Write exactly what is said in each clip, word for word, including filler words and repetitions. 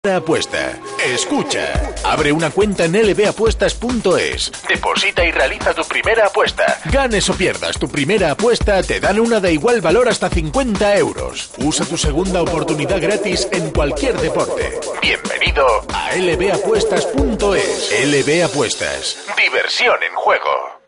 Apuesta. Escucha. Abre una cuenta en L B apuestas punto es. Deposita y realiza tu primera apuesta. Ganes o pierdas tu primera apuesta, te dan una de igual valor hasta cincuenta euros. Usa tu segunda oportunidad gratis en cualquier deporte. Bienvenido a L B apuestas punto es. L B Apuestas. Diversión en juego.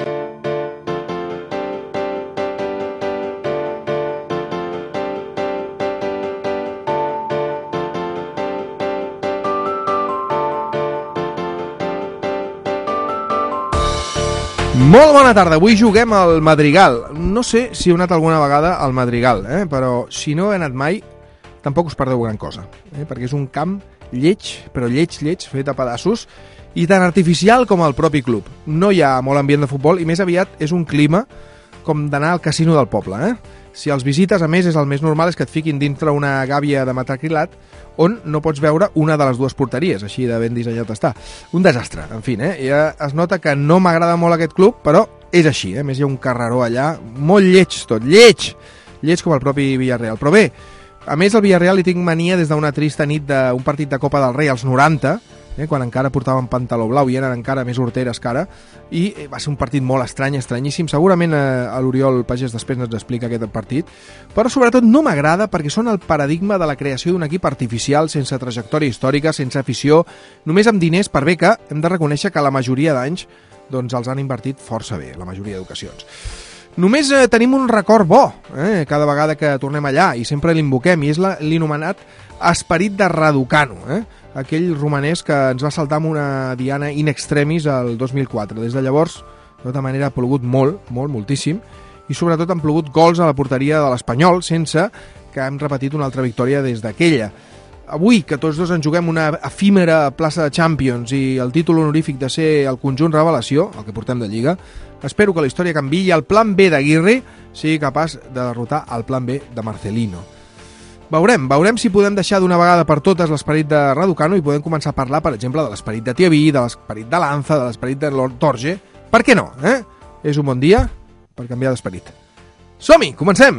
Molt bona tarda, avui juguem al Madrigal. No sé si heu anat alguna vegada al Madrigal, eh? Però si no he anat mai, tampoc us perdeu gran cosa, eh? Perquè és un camp lleig, però lleig, lleig, fet a pedaços, i tan artificial com el propi club. No hi ha molt ambient de futbol i més aviat és un clima com d'anar al casino del poble, eh? Si els visites, a més, és el més normal és que et fiquin dintre una gàbia de metacrilat on no pots veure una de les dues porteries, així de ben dissenyat està. Un desastre, en fi, eh? Ja es nota que no m'agrada molt aquest club, però és així, eh? A més hi ha un carreró allà, molt lleig tot, lleig! Lleig com el propi Villarreal. Però bé, a més al Villarreal li tinc mania des d'una trista nit d'un partit de Copa del Rei als noranta, eh? Quan encara portaven pantaló blau i eren encara més horteres que ara, i va ser un partit molt estrany, estranyíssim. Segurament eh, a l'Oriol Pagès després ens explica aquest partit, però sobretot no m'agrada perquè són el paradigma de la creació d'un equip artificial sense trajectòria històrica, sense afició, només amb diners, per bé que hem de reconèixer que la majoria d'anys doncs, els han invertit força bé, la majoria d'ocasions. Només eh, tenim un record bo, eh, cada vegada que tornem allà, i sempre l'invoquem, i és l'inomenat esperit de Raducanu, eh? Aquell romanès que ens va saltar amb una diana in extremis el dos mil quatre. Des de llavors, de tota manera, ha plogut molt, molt, moltíssim, i sobretot han plogut gols a la porteria de l'Espanyol, sense que hem repetit una altra victòria des d'aquella. Avui, que tots dos ens juguem una efímera plaça de Champions i el títol honorífic de ser el conjunt revelació, el que portem de Lliga, espero que la història canviï i el plan B d'Aguirre sigui capaç de derrotar el plan B de Marcelino. Veurem, veurem si podem deixar d'una vegada per totes l'esperit de Raducanu i podem començar a parlar, per exemple, de l'esperit de Tiaví, de l'esperit de Lanza, de l'esperit de Lord Torge. Per què no, eh? És un bon dia per canviar d'esperit. Som-hi, comencem!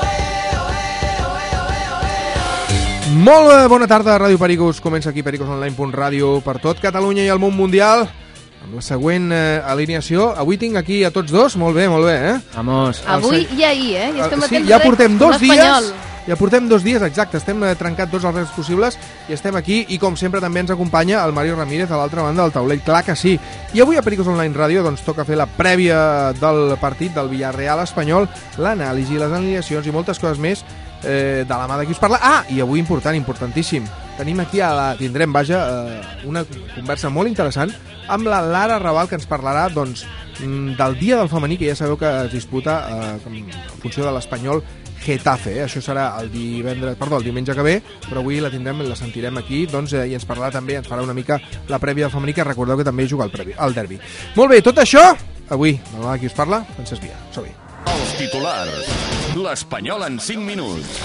Molt bona tarda, Ràdio Pericos. Comença aquí pericos online punt ràdio per tot Catalunya i el món mundial. Amb la següent eh, alineació. Avui tinc aquí a tots dos. Molt bé, molt bé, eh? Vamos. Avui i ahir, eh? I estem sí, ja portem dos dies... Ja portem dos dies, exacte, estem eh, trencant tots els rècords possibles i estem aquí, i com sempre també ens acompanya el Mario Ramírez a l'altra banda del taulell, clar que sí. I avui a Pericos Online Ràdio doncs toca fer la prèvia del partit del Villarreal Espanyol, l'anàlisi, les alineacions i moltes coses més eh, de la mà de qui us parla. Ah, i avui important, importantíssim, tenim aquí, a la, tindrem, vaja, eh, una conversa molt interessant amb la Lara Raval, que ens parlarà doncs, del dia del femení, que ja sabeu que es disputa eh, en funció de l'Espanyol Getafe, eh? Això serà el divendres, perdó, el diumenge que ve, però avui la tindrem, la sentirem aquí, doncs, eh, i ens parlarà també, ens farà una mica la prèvia del femení, que recordeu que també juga al, previ, al derbi. Molt bé, tot això, avui, de la mà qui us parla, Francesc Via. Som-hi. Els titulars. L'Espanyol en cinc minuts.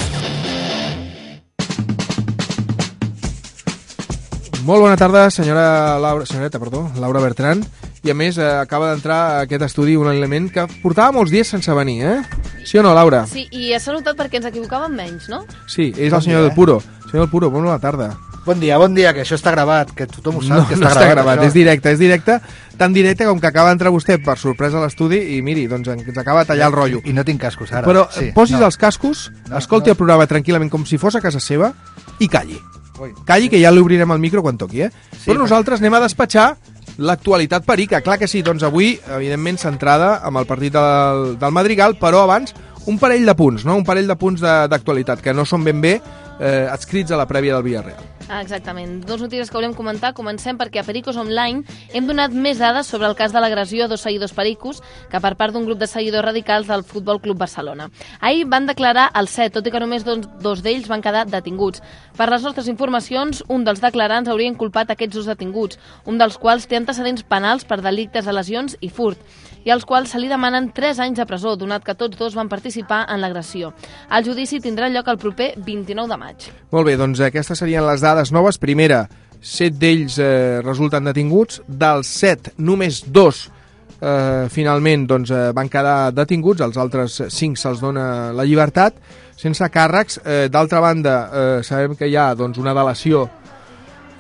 Molt bona tarda, senyora Laura, senyoreta, perdó, Laura Bertran, i a més eh, acaba d'entrar a aquest estudi un element que portava molts dies sense venir, eh? Sí o no, Laura? Sí, i s'ha notat perquè ens equivocàvem menys, no? Sí, és bon el senyor dia, del Puro. Senyor del Puro, bona tarda. Bon dia, bon dia, que això està gravat, que tothom ho sap, no, que està, està, no està gravat. gravat, és directe, és directe, tan directe com que acaba d'entrar vostè per sorpresa a l'estudi i miri, doncs ens acaba de tallar el rotllo. I, i no tinc cascos ara. Però sí, posis no. els cascos, no, escolti no. el programa tranquil·lament com si fos a casa seva i calli. Calli, que ja l'obrirem el micro quan toqui, eh? Sí, però nosaltres anem a despatxar l'actualitat perica. Clar que sí, doncs avui, evidentment, centrada amb el partit del, del Madrigal, però abans un parell de punts, no? Un parell de punts d'actualitat, que no són ben bé eh, adscrits a la prèvia del Villarreal. Ah, exactament. Dos notícies que volem comentar. Comencem perquè a Pericos Online hem donat més dades sobre el cas de l'agressió a dos seguidors pericos que per part d'un grup de seguidors radicals del Futbol Club Barcelona. Ahir van declarar els set, tot i que només dos, dos d'ells van quedar detinguts. Per les nostres informacions, un dels declarants hauria inculpat aquests dos detinguts, un dels quals té antecedents penals per delictes de lesions i furt, i als quals se li demanen tres anys de presó, donat que tots dos van participar en l'agressió. El judici tindrà lloc el proper vint-i-nou de maig. Molt bé, doncs aquestes serien les dades noves. Primera, set d'ells eh, resulten detinguts. Dels set, només dos eh, finalment doncs, eh, van quedar detinguts, els altres cinc se'ls dona la llibertat, sense càrrecs. Eh, D'altra banda, eh, sabem que hi ha doncs, una delació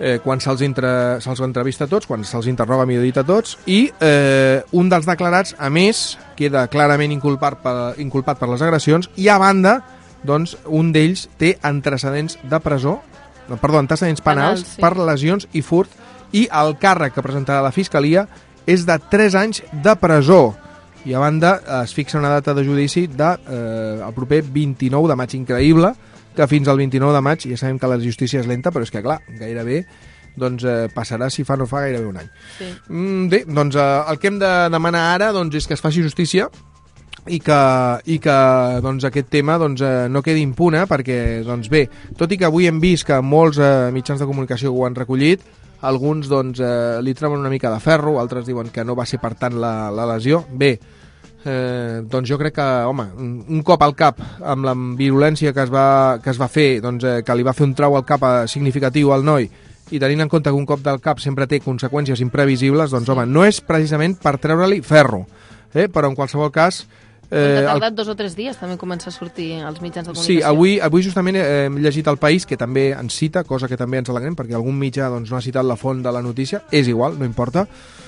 eh, quan se'ls intra, se'ls entrevista a tots, quan se'ls interroga, millor dit, a tots, i eh, un dels declarats, a més, queda clarament inculpat per, inculpat per les agressions, i a banda, doncs, un d'ells té antecedents de presó, no, perdó, antecedents penals, penals sí. per lesions i furt, i el càrrec que presentarà la Fiscalia és de tres anys de presó. I a banda es fixa una data de judici de, eh, el proper vint-i-nou de maig, increïble, que fins al vint-i-nou de maig, ja sabem que la justícia és lenta, però és que clar, gairebé doncs, eh, passarà, si fa no fa, gairebé un any. Sí. Mm, bé, doncs eh, el que hem de demanar ara doncs, és que es faci justícia i que, i que doncs, aquest tema doncs, eh, no quedi impune, perquè doncs, bé, tot i que avui hem vist que molts eh, mitjans de comunicació ho han recollit, alguns doncs, eh, li treuen una mica de ferro, altres diuen que no va ser per tant la, la lesió. Bé, eh, doncs jo crec que, home, un cop al cap amb la virulència que es va, que es va fer, doncs, eh, que li va fer un trau al cap significatiu al noi, i tenint en compte que un cop del cap sempre té conseqüències imprevisibles, doncs, home, no és precisament per treure-li ferro, eh? Però en qualsevol cas... Eh, ha tardat el... dos o tres dies també comença a sortir als mitjans de comunicació. Sí, avui, avui justament eh, hem llegit El País, que també ens cita, cosa que també ens alegrem, perquè algun mitjà doncs, no ha citat la font de la notícia, és igual, no importa,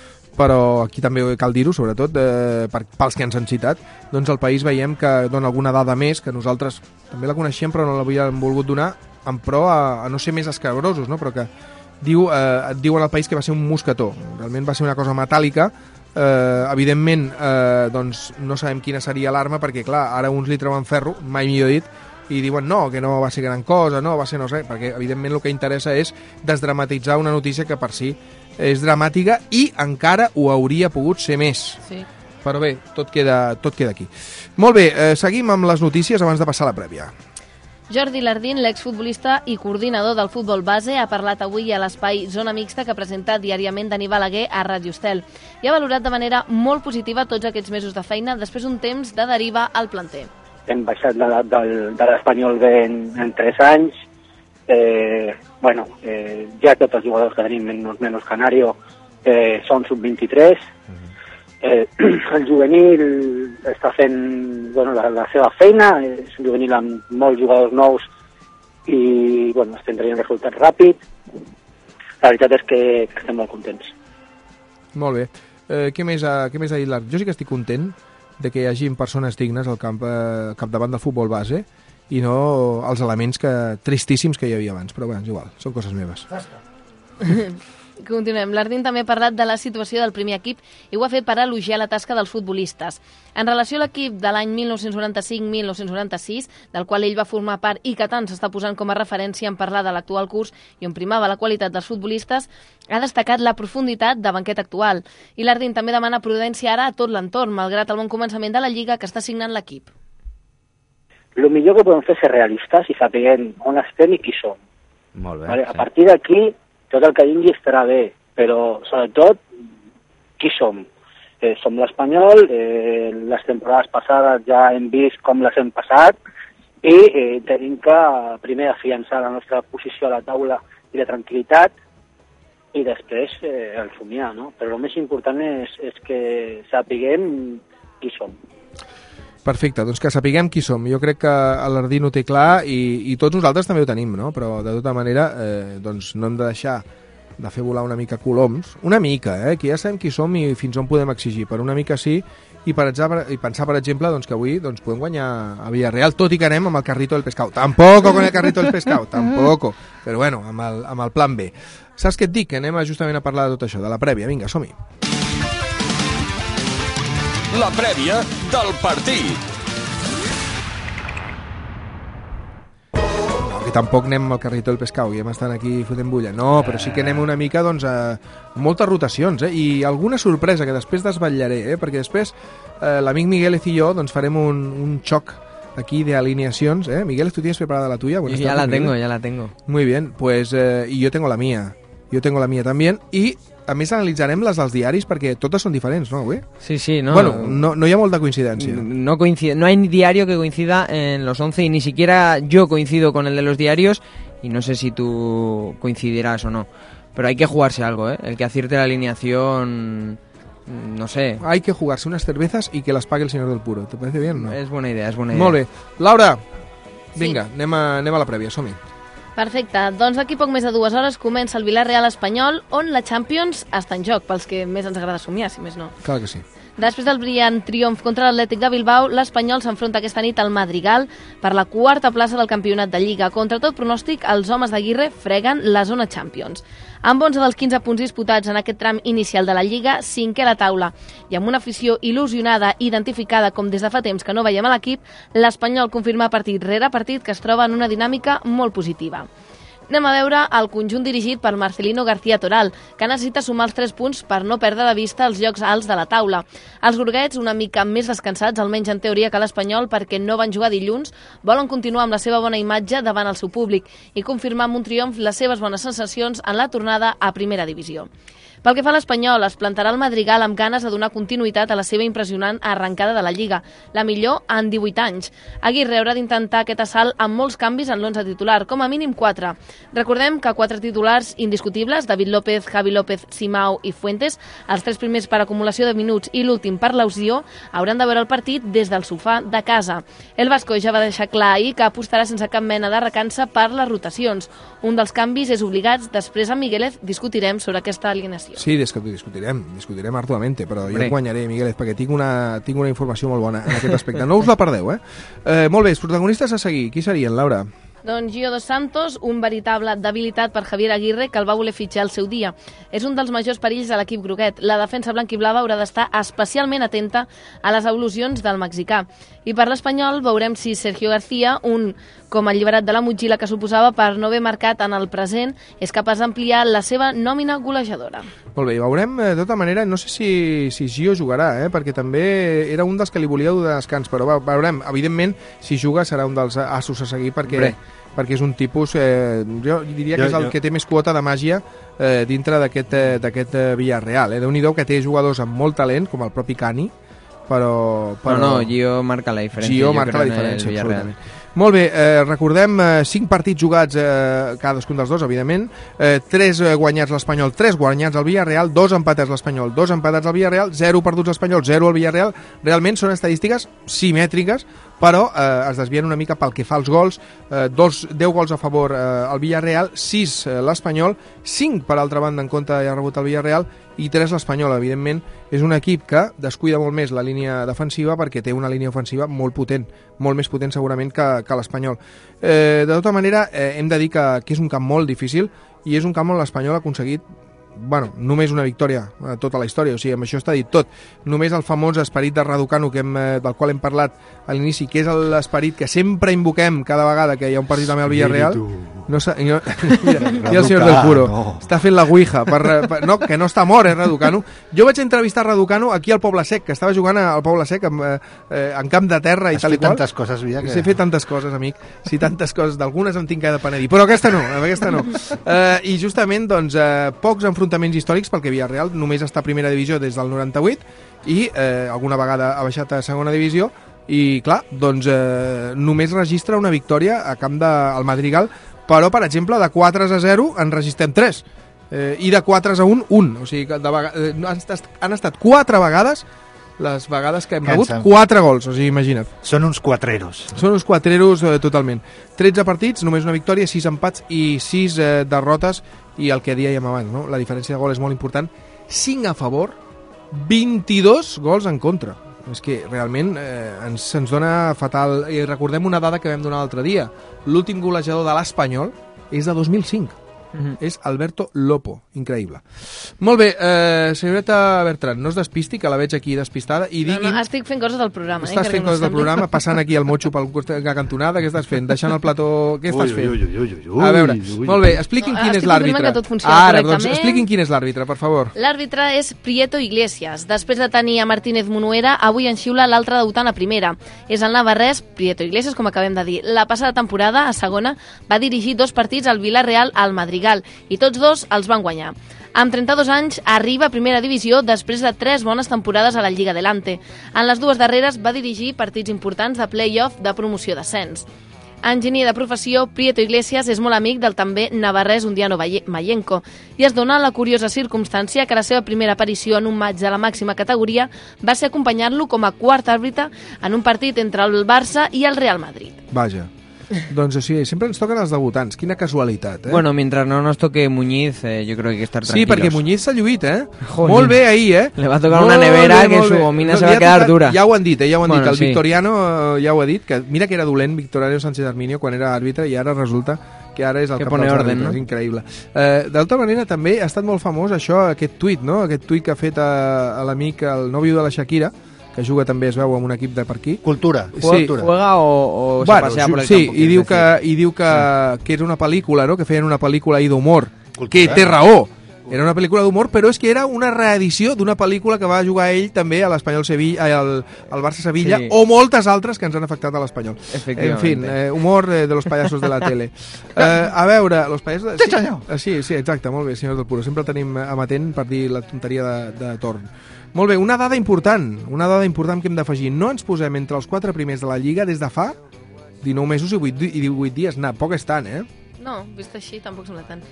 però aquí també cal dir-ho, sobretot eh, per, pels que ens han citat. Doncs El País veiem que dona alguna dada més, que nosaltres també la coneixíem però no l'havíem volgut donar, en pro a, a no ser més escabrosos, no? Però que diu, eh, et diuen al País que va ser un mosquetó, realment va ser una cosa metàl·lica. Uh, evidentment uh, doncs no sabem quina seria l'arma, perquè clar, ara uns li treuen ferro, mai millor dit, i diuen no, que no va ser gran cosa, no va ser no sé, perquè evidentment el que interessa és desdramatitzar una notícia que per si és dramàtica i encara ho hauria pogut ser més. Sí. Però bé, tot queda, tot queda aquí. Molt bé, eh, seguim amb les notícies abans de passar a la prèvia. Jordi Lardín, l'exfutbolista i coordinador del futbol base, ha parlat avui a l'espai Zona Mixta que presenta diàriament Dani Balaguer a Ràdio Estel i ha valorat de manera molt positiva tots aquests mesos de feina després d'un temps de deriva al planter. Hem baixat l'edat de l'Espanyol bé en, en tres anys. Eh, bueno, eh, ja tots els jugadors que tenim, menys, menys Canario, eh, són sub vint-i-tres. Eh, el juvenil està fent bueno, la, la seva feina, és un juvenil amb molts jugadors nous i bueno, estem tenint resultats ràpid. La veritat és que, que estem molt contents. Molt bé. Eh, què, més ha, què més ha dit l'Arc? Jo sí que estic content de que hi hagi persones dignes al camp, eh, capdavant del futbol base i no els elements que, tristíssims que hi havia abans, però bé, és igual, són coses meves. Continuem. Lardín també ha parlat de la situació del primer equip i ho ha fet per elogiar la tasca dels futbolistes. En relació a l'equip de l'any mil nou-cents noranta-cinc mil nou-cents noranta-sis, del qual ell va formar part i que tant s'està posant com a referència en parlar de l'actual curs i on primava la qualitat dels futbolistes, ha destacat la profunditat de banquet actual. I Lardín també demana prudència ara a tot l'entorn, malgrat el bon començament de la Lliga que està signant l'equip. El millor que podem fer és ser realistes i sapiguem on estem i qui som. Molt bé. Vale? Sí. A partir d'aquí, tot el que vingui estarà bé, però sobretot qui som. Eh, som l'Espanyol, eh, les temporades passades ja hem vist com les hem passat i eh, tenim que primer afiançar la nostra posició a la taula i la tranquil·litat i després eh, el somiar, no? Però el més important és, és que sapiguem qui som. Perfecte, doncs que sapiguem qui som. Jo crec que l'Ardín ho té clar i, i tots nosaltres també ho tenim, no? Però de tota manera eh, doncs no hem de deixar de fer volar una mica coloms. Una mica, eh? Que ja sabem qui som i fins on podem exigir. Per una mica sí, i, per exemple, i pensar, per exemple, doncs, que avui doncs, podem guanyar a Villarreal, tot i que anem amb el carrito del pescado. Tampoco con el carrito del pescado, tampoco. Però bueno, amb el, amb el plan B. Saps què et dic? Que anem justament a parlar de tot això, de la prèvia. Vinga, som-hi. La prèvia del partit. No, que tampoc anem al carrito del pescau, i hem estat aquí fotent bulla. No, però sí que anem una mica doncs, a moltes rotacions, eh? I alguna sorpresa que després desvetllaré, eh? Perquè després eh, l'amic Miguel i jo doncs, farem un, un xoc aquí de alineacions. ¿eh? Miguel, ¿tú tienes preparada la tuya? Buenas ya tardes, la tengo, Miguel. ya la tengo. Muy bien, pues eh, y yo tengo la mía. Yo tengo la mía también. Y a més analitzarem les dels diaris perquè totes són diferents, ¿no, güey? Sí, sí, no. Bueno, no, no hi ha molta coincidència. No, coincide, no hay diario que coincida en los once y ni siquiera yo coincido con el de los diarios y no sé si tú coincidirás o no. Pero hay que jugarse algo, ¿eh? El que acierte la alineación, no sé. Hay que jugarse unas cervezas y que las pague el señor del puro. ¿Te parece bien, no? Es buena idea, es buena idea. Molt bé. Laura, vinga, sí. anem, a, anem a la prèvia, som-hi. Perfecte, doncs d'aquí poc més de dues hores comença el Villarreal Espanyol, on la Champions està en joc, pels que més ens agrada somiar, si més no. Clar que sí. Després del brillant triomf contra l'Atlètic de Bilbao, l'Espanyol s'enfronta aquesta nit al Madrigal per la quarta plaça del campionat de Lliga. Contra tot pronòstic, els homes d'Aguirre freguen la zona Champions. Amb onze dels quinze punts disputats en aquest tram inicial de la Lliga, cinquè a la taula. I amb una afició il·lusionada, identificada com des de fa temps que no veiem a l'equip, l'Espanyol confirma partit rere partit que es troba en una dinàmica molt positiva. Anem a veure el conjunt dirigit per Marcelino García Toral, que necessita sumar els tres punts per no perdre de vista els llocs alts de la taula. Els groguets, una mica més descansats, almenys en teoria que l'Espanyol, perquè no van jugar dilluns, volen continuar amb la seva bona imatge davant el seu públic i confirmar amb un triomf les seves bones sensacions en la tornada a primera divisió. Pel que fa a l'Espanyol, es plantarà el Madrigal amb ganes de donar continuïtat a la seva impressionant arrencada de la Lliga, la millor en divuit anys. Aguirre haurà d'intentar aquest assalt amb molts canvis en l'onze titular, com a mínim quatre. Recordem que quatre titulars indiscutibles, David López, Javi López, Simao i Fuentes, els tres primers per acumulació de minuts i l'últim per lesió, hauran de veure el partit des del sofà de casa. El Vasco ja va deixar clar ahir que apostarà sense cap mena de recança per les rotacions. Un dels canvis és obligats, després amb Miguelez discutirem sobre aquesta alineació. Sí, des que discutirem, discutirem arduamente, però jo guanyaré, Miguelez, perquè tinc una, tinc una informació molt bona en aquest aspecte. No us la perdeu, eh? eh molt bé, els protagonistes a seguir. Qui serien, Laura? Doncs Gio dos Santos, un veritable debilitat per Javier Aguirre, que el va voler fitxar al seu dia. És un dels majors perills de l'equip groguet. La defensa blanquiblava haurà d'estar especialment atenta a les evolucions del mexicà. I per l'Espanyol veurem si Sergio García, un com alliberat de la motxilla que suposava per no haver marcat en el present, és capaç d'ampliar la seva nòmina golejadora. Molt bé, i veurem, de tota manera, no sé si, si Gio jugarà, eh? perquè també era un dels que li volia dur de descans, però veurem, evidentment, si juga serà un dels assos a seguir, perquè... Bre. perquè és un tipus, eh, jo diria que jo, és el jo. que té més quota de màgia eh, dintre d'aquest eh, d'aquest eh, Villarreal. Eh? Déu-n'hi-do que té jugadors amb molt talent, com el propi Cani, però... però... No, no, Gio marca la diferència. Gio marca la diferència, absolutament. Molt bé, eh, recordem eh, cinc partits jugats, eh, cadascun dels dos, evidentment, eh, tres eh, guanyats l'Espanyol, tres guanyats al Villarreal, dos empatats l'Espanyol, dos empatats al Villarreal, zero perduts l'Espanyol, zero al Villarreal. Realment són estadístiques simètriques, però eh, es desvien una mica pel que fa als gols, eh, dos, deu gols a favor eh, al Villarreal, sis eh, l'Espanyol, cinc per altra banda en compte ja ha rebut el Villarreal i tres l'Espanyol. Evidentment és un equip que descuida molt més la línia defensiva perquè té una línia ofensiva molt potent, molt més potent segurament que, que l'Espanyol. Eh, de tota manera, eh, hem de dir que, que és un camp molt difícil i és un camp on l'Espanyol ha aconseguit bueno, només una victòria a tota la història, o sigui, amb això està dit tot. Només el famós esperit de Raducanu, que hem, del qual hem parlat a l'inici, que és l'esperit que sempre invoquem cada vegada que hi ha un partit amb el Villarreal. No sa, jo, mira, i el senyor del Puro no. està fent la ouija, per, per, no, que no està mort, eh, Raducanu. Jo vaig entrevistar Raducanu aquí al Poble Sec, que estava jugant al Poble Sec en, eh, en camp de terra i Has tal i qual. Has fet tantes coses, Villa, que... Sí, he fet tantes coses, amic. Sí, tantes coses. D'algunes em tinc que penedir, però aquesta no, aquesta no. Eh, I justament, doncs, eh, pocs enfrontaments històrics, perquè Villarreal només està a primera divisió des del noranta-vuit i eh, alguna vegada ha baixat a segona divisió i, clar, doncs eh, només registra una victòria a camp del Madrigal, però, per exemple, de quatre a zero en registrem tres eh, i de quatre a un, un. O sigui, que de vega... eh, han, estat, han estat quatre vegades les vegades que hem rebut quatre gols, o sigui, imagina't. Són uns quatreros. Són uns quatreros eh, totalment. tretze partits, només una victòria, sis empats i sis eh, derrotes, i el que dèiem abans, no? La diferència de gol és molt important. cinc a favor, vint-i-dos gols en contra. És que realment eh, ens, ens dona fatal. I recordem una dada que vam donar l'altre dia. L'últim golejador de l'Espanyol és de dos mil cinc. Mm-hmm. És Alberto Lopo, increïble. Molt bé, eh, senyoreta Bertran, no es despisti, que la veig aquí despistada, i digui... No, no, estic fent coses del programa. Estàs eh, fent coses del programa, passant aquí el motxo pel costat de la cantonada, què estàs fent? Deixant el plató... Què estàs fent? Ui, ui, ui, ui, ui, a veure, ui, ui. molt bé, expliquin no, quin és l'àrbitre. Ara, doncs expliquin quin és l'àrbitre, per favor. L'àrbitre és Prieto Iglesias. Després de tenir a Martínez Munuera, avui en xiula l'altre debutant a primera. És el navarrès Prieto Iglesias, com acabem de dir. La passada temporada, a segona, va dirigir dos partits al Villarreal al Madrigal, i tots dos els van guanyar. Amb trenta-dos anys arriba a primera divisió després de tres bones temporades a la Lliga Adelante. En les dues darreres va dirigir partits importants de play-off de promoció d'ascens. Enginyer de professió, Prieto Iglesias és molt amic del també navarrès Undiano Mayenco i es dona la curiosa circumstància que la seva primera aparició en un matx de la màxima categoria va ser acompanyant-lo com a quart àrbitre en un partit entre el Barça i el Real Madrid. Vaja. Doncs sí, sempre ens toquen els debutants. Quina casualitat, eh? Bueno, mientras no nos toque Muñiz, eh, yo creo que hay que estar tranquilos. Sí, perquè Muñiz s'ha lluït, eh? Joder. Molt bé ahir, eh? Le va a tocar molt una nevera bé, que molt su bé. gomina No, se li va a ha quedar tocat, dura. Ja ho han dit, eh? Ja ho han Bueno, dit. El sí. Victoriano eh, ja ho ha dit, que mira que era dolent Victoriano Sánchez Arminio quan era àrbitre i ara resulta que ara és el Que cap pone dels orden, àrbitres. no? Increïble. Eh, D'altra manera, també ha estat molt famós això, aquest tuit, no? Aquest tuit que ha fet a, a l'amic, el nòvio de la Shakira, que juga també, es veu, amb un equip de per aquí. Cultura. Sí. Cultura. ¿Juega o, o Bueno, se pasea por el sí, campo? i diu, quieres que, decir? i diu que, que era una pel·lícula, no? Que feien una pel·lícula ahir d'humor. Cultura. Que té raó. Era una pel·lícula d'humor, però és que era una reedició d'una pel·lícula que va jugar ell també a l'Espanyol Sevilla, al, al Barça Sevilla, Sí. o moltes altres que ens han afectat a l'Espanyol. En fin, Efectivamente. eh, humor eh, de los payasos de la tele. Eh, a veure, los payasos... De... Sí, senyor. Eh, Sí, sí, exacte, molt bé, senyor del Puro. Sempre el tenim amatent per dir la tonteria de, de torn. Molt bé, una dada important, una dada important que hem d'afegir. No ens posem entre els quatre primers de la Lliga des de fa dinou mesos i vuit, i divuit dies. Nah, poc estan, eh? No, vist així, tampoc sembla tant.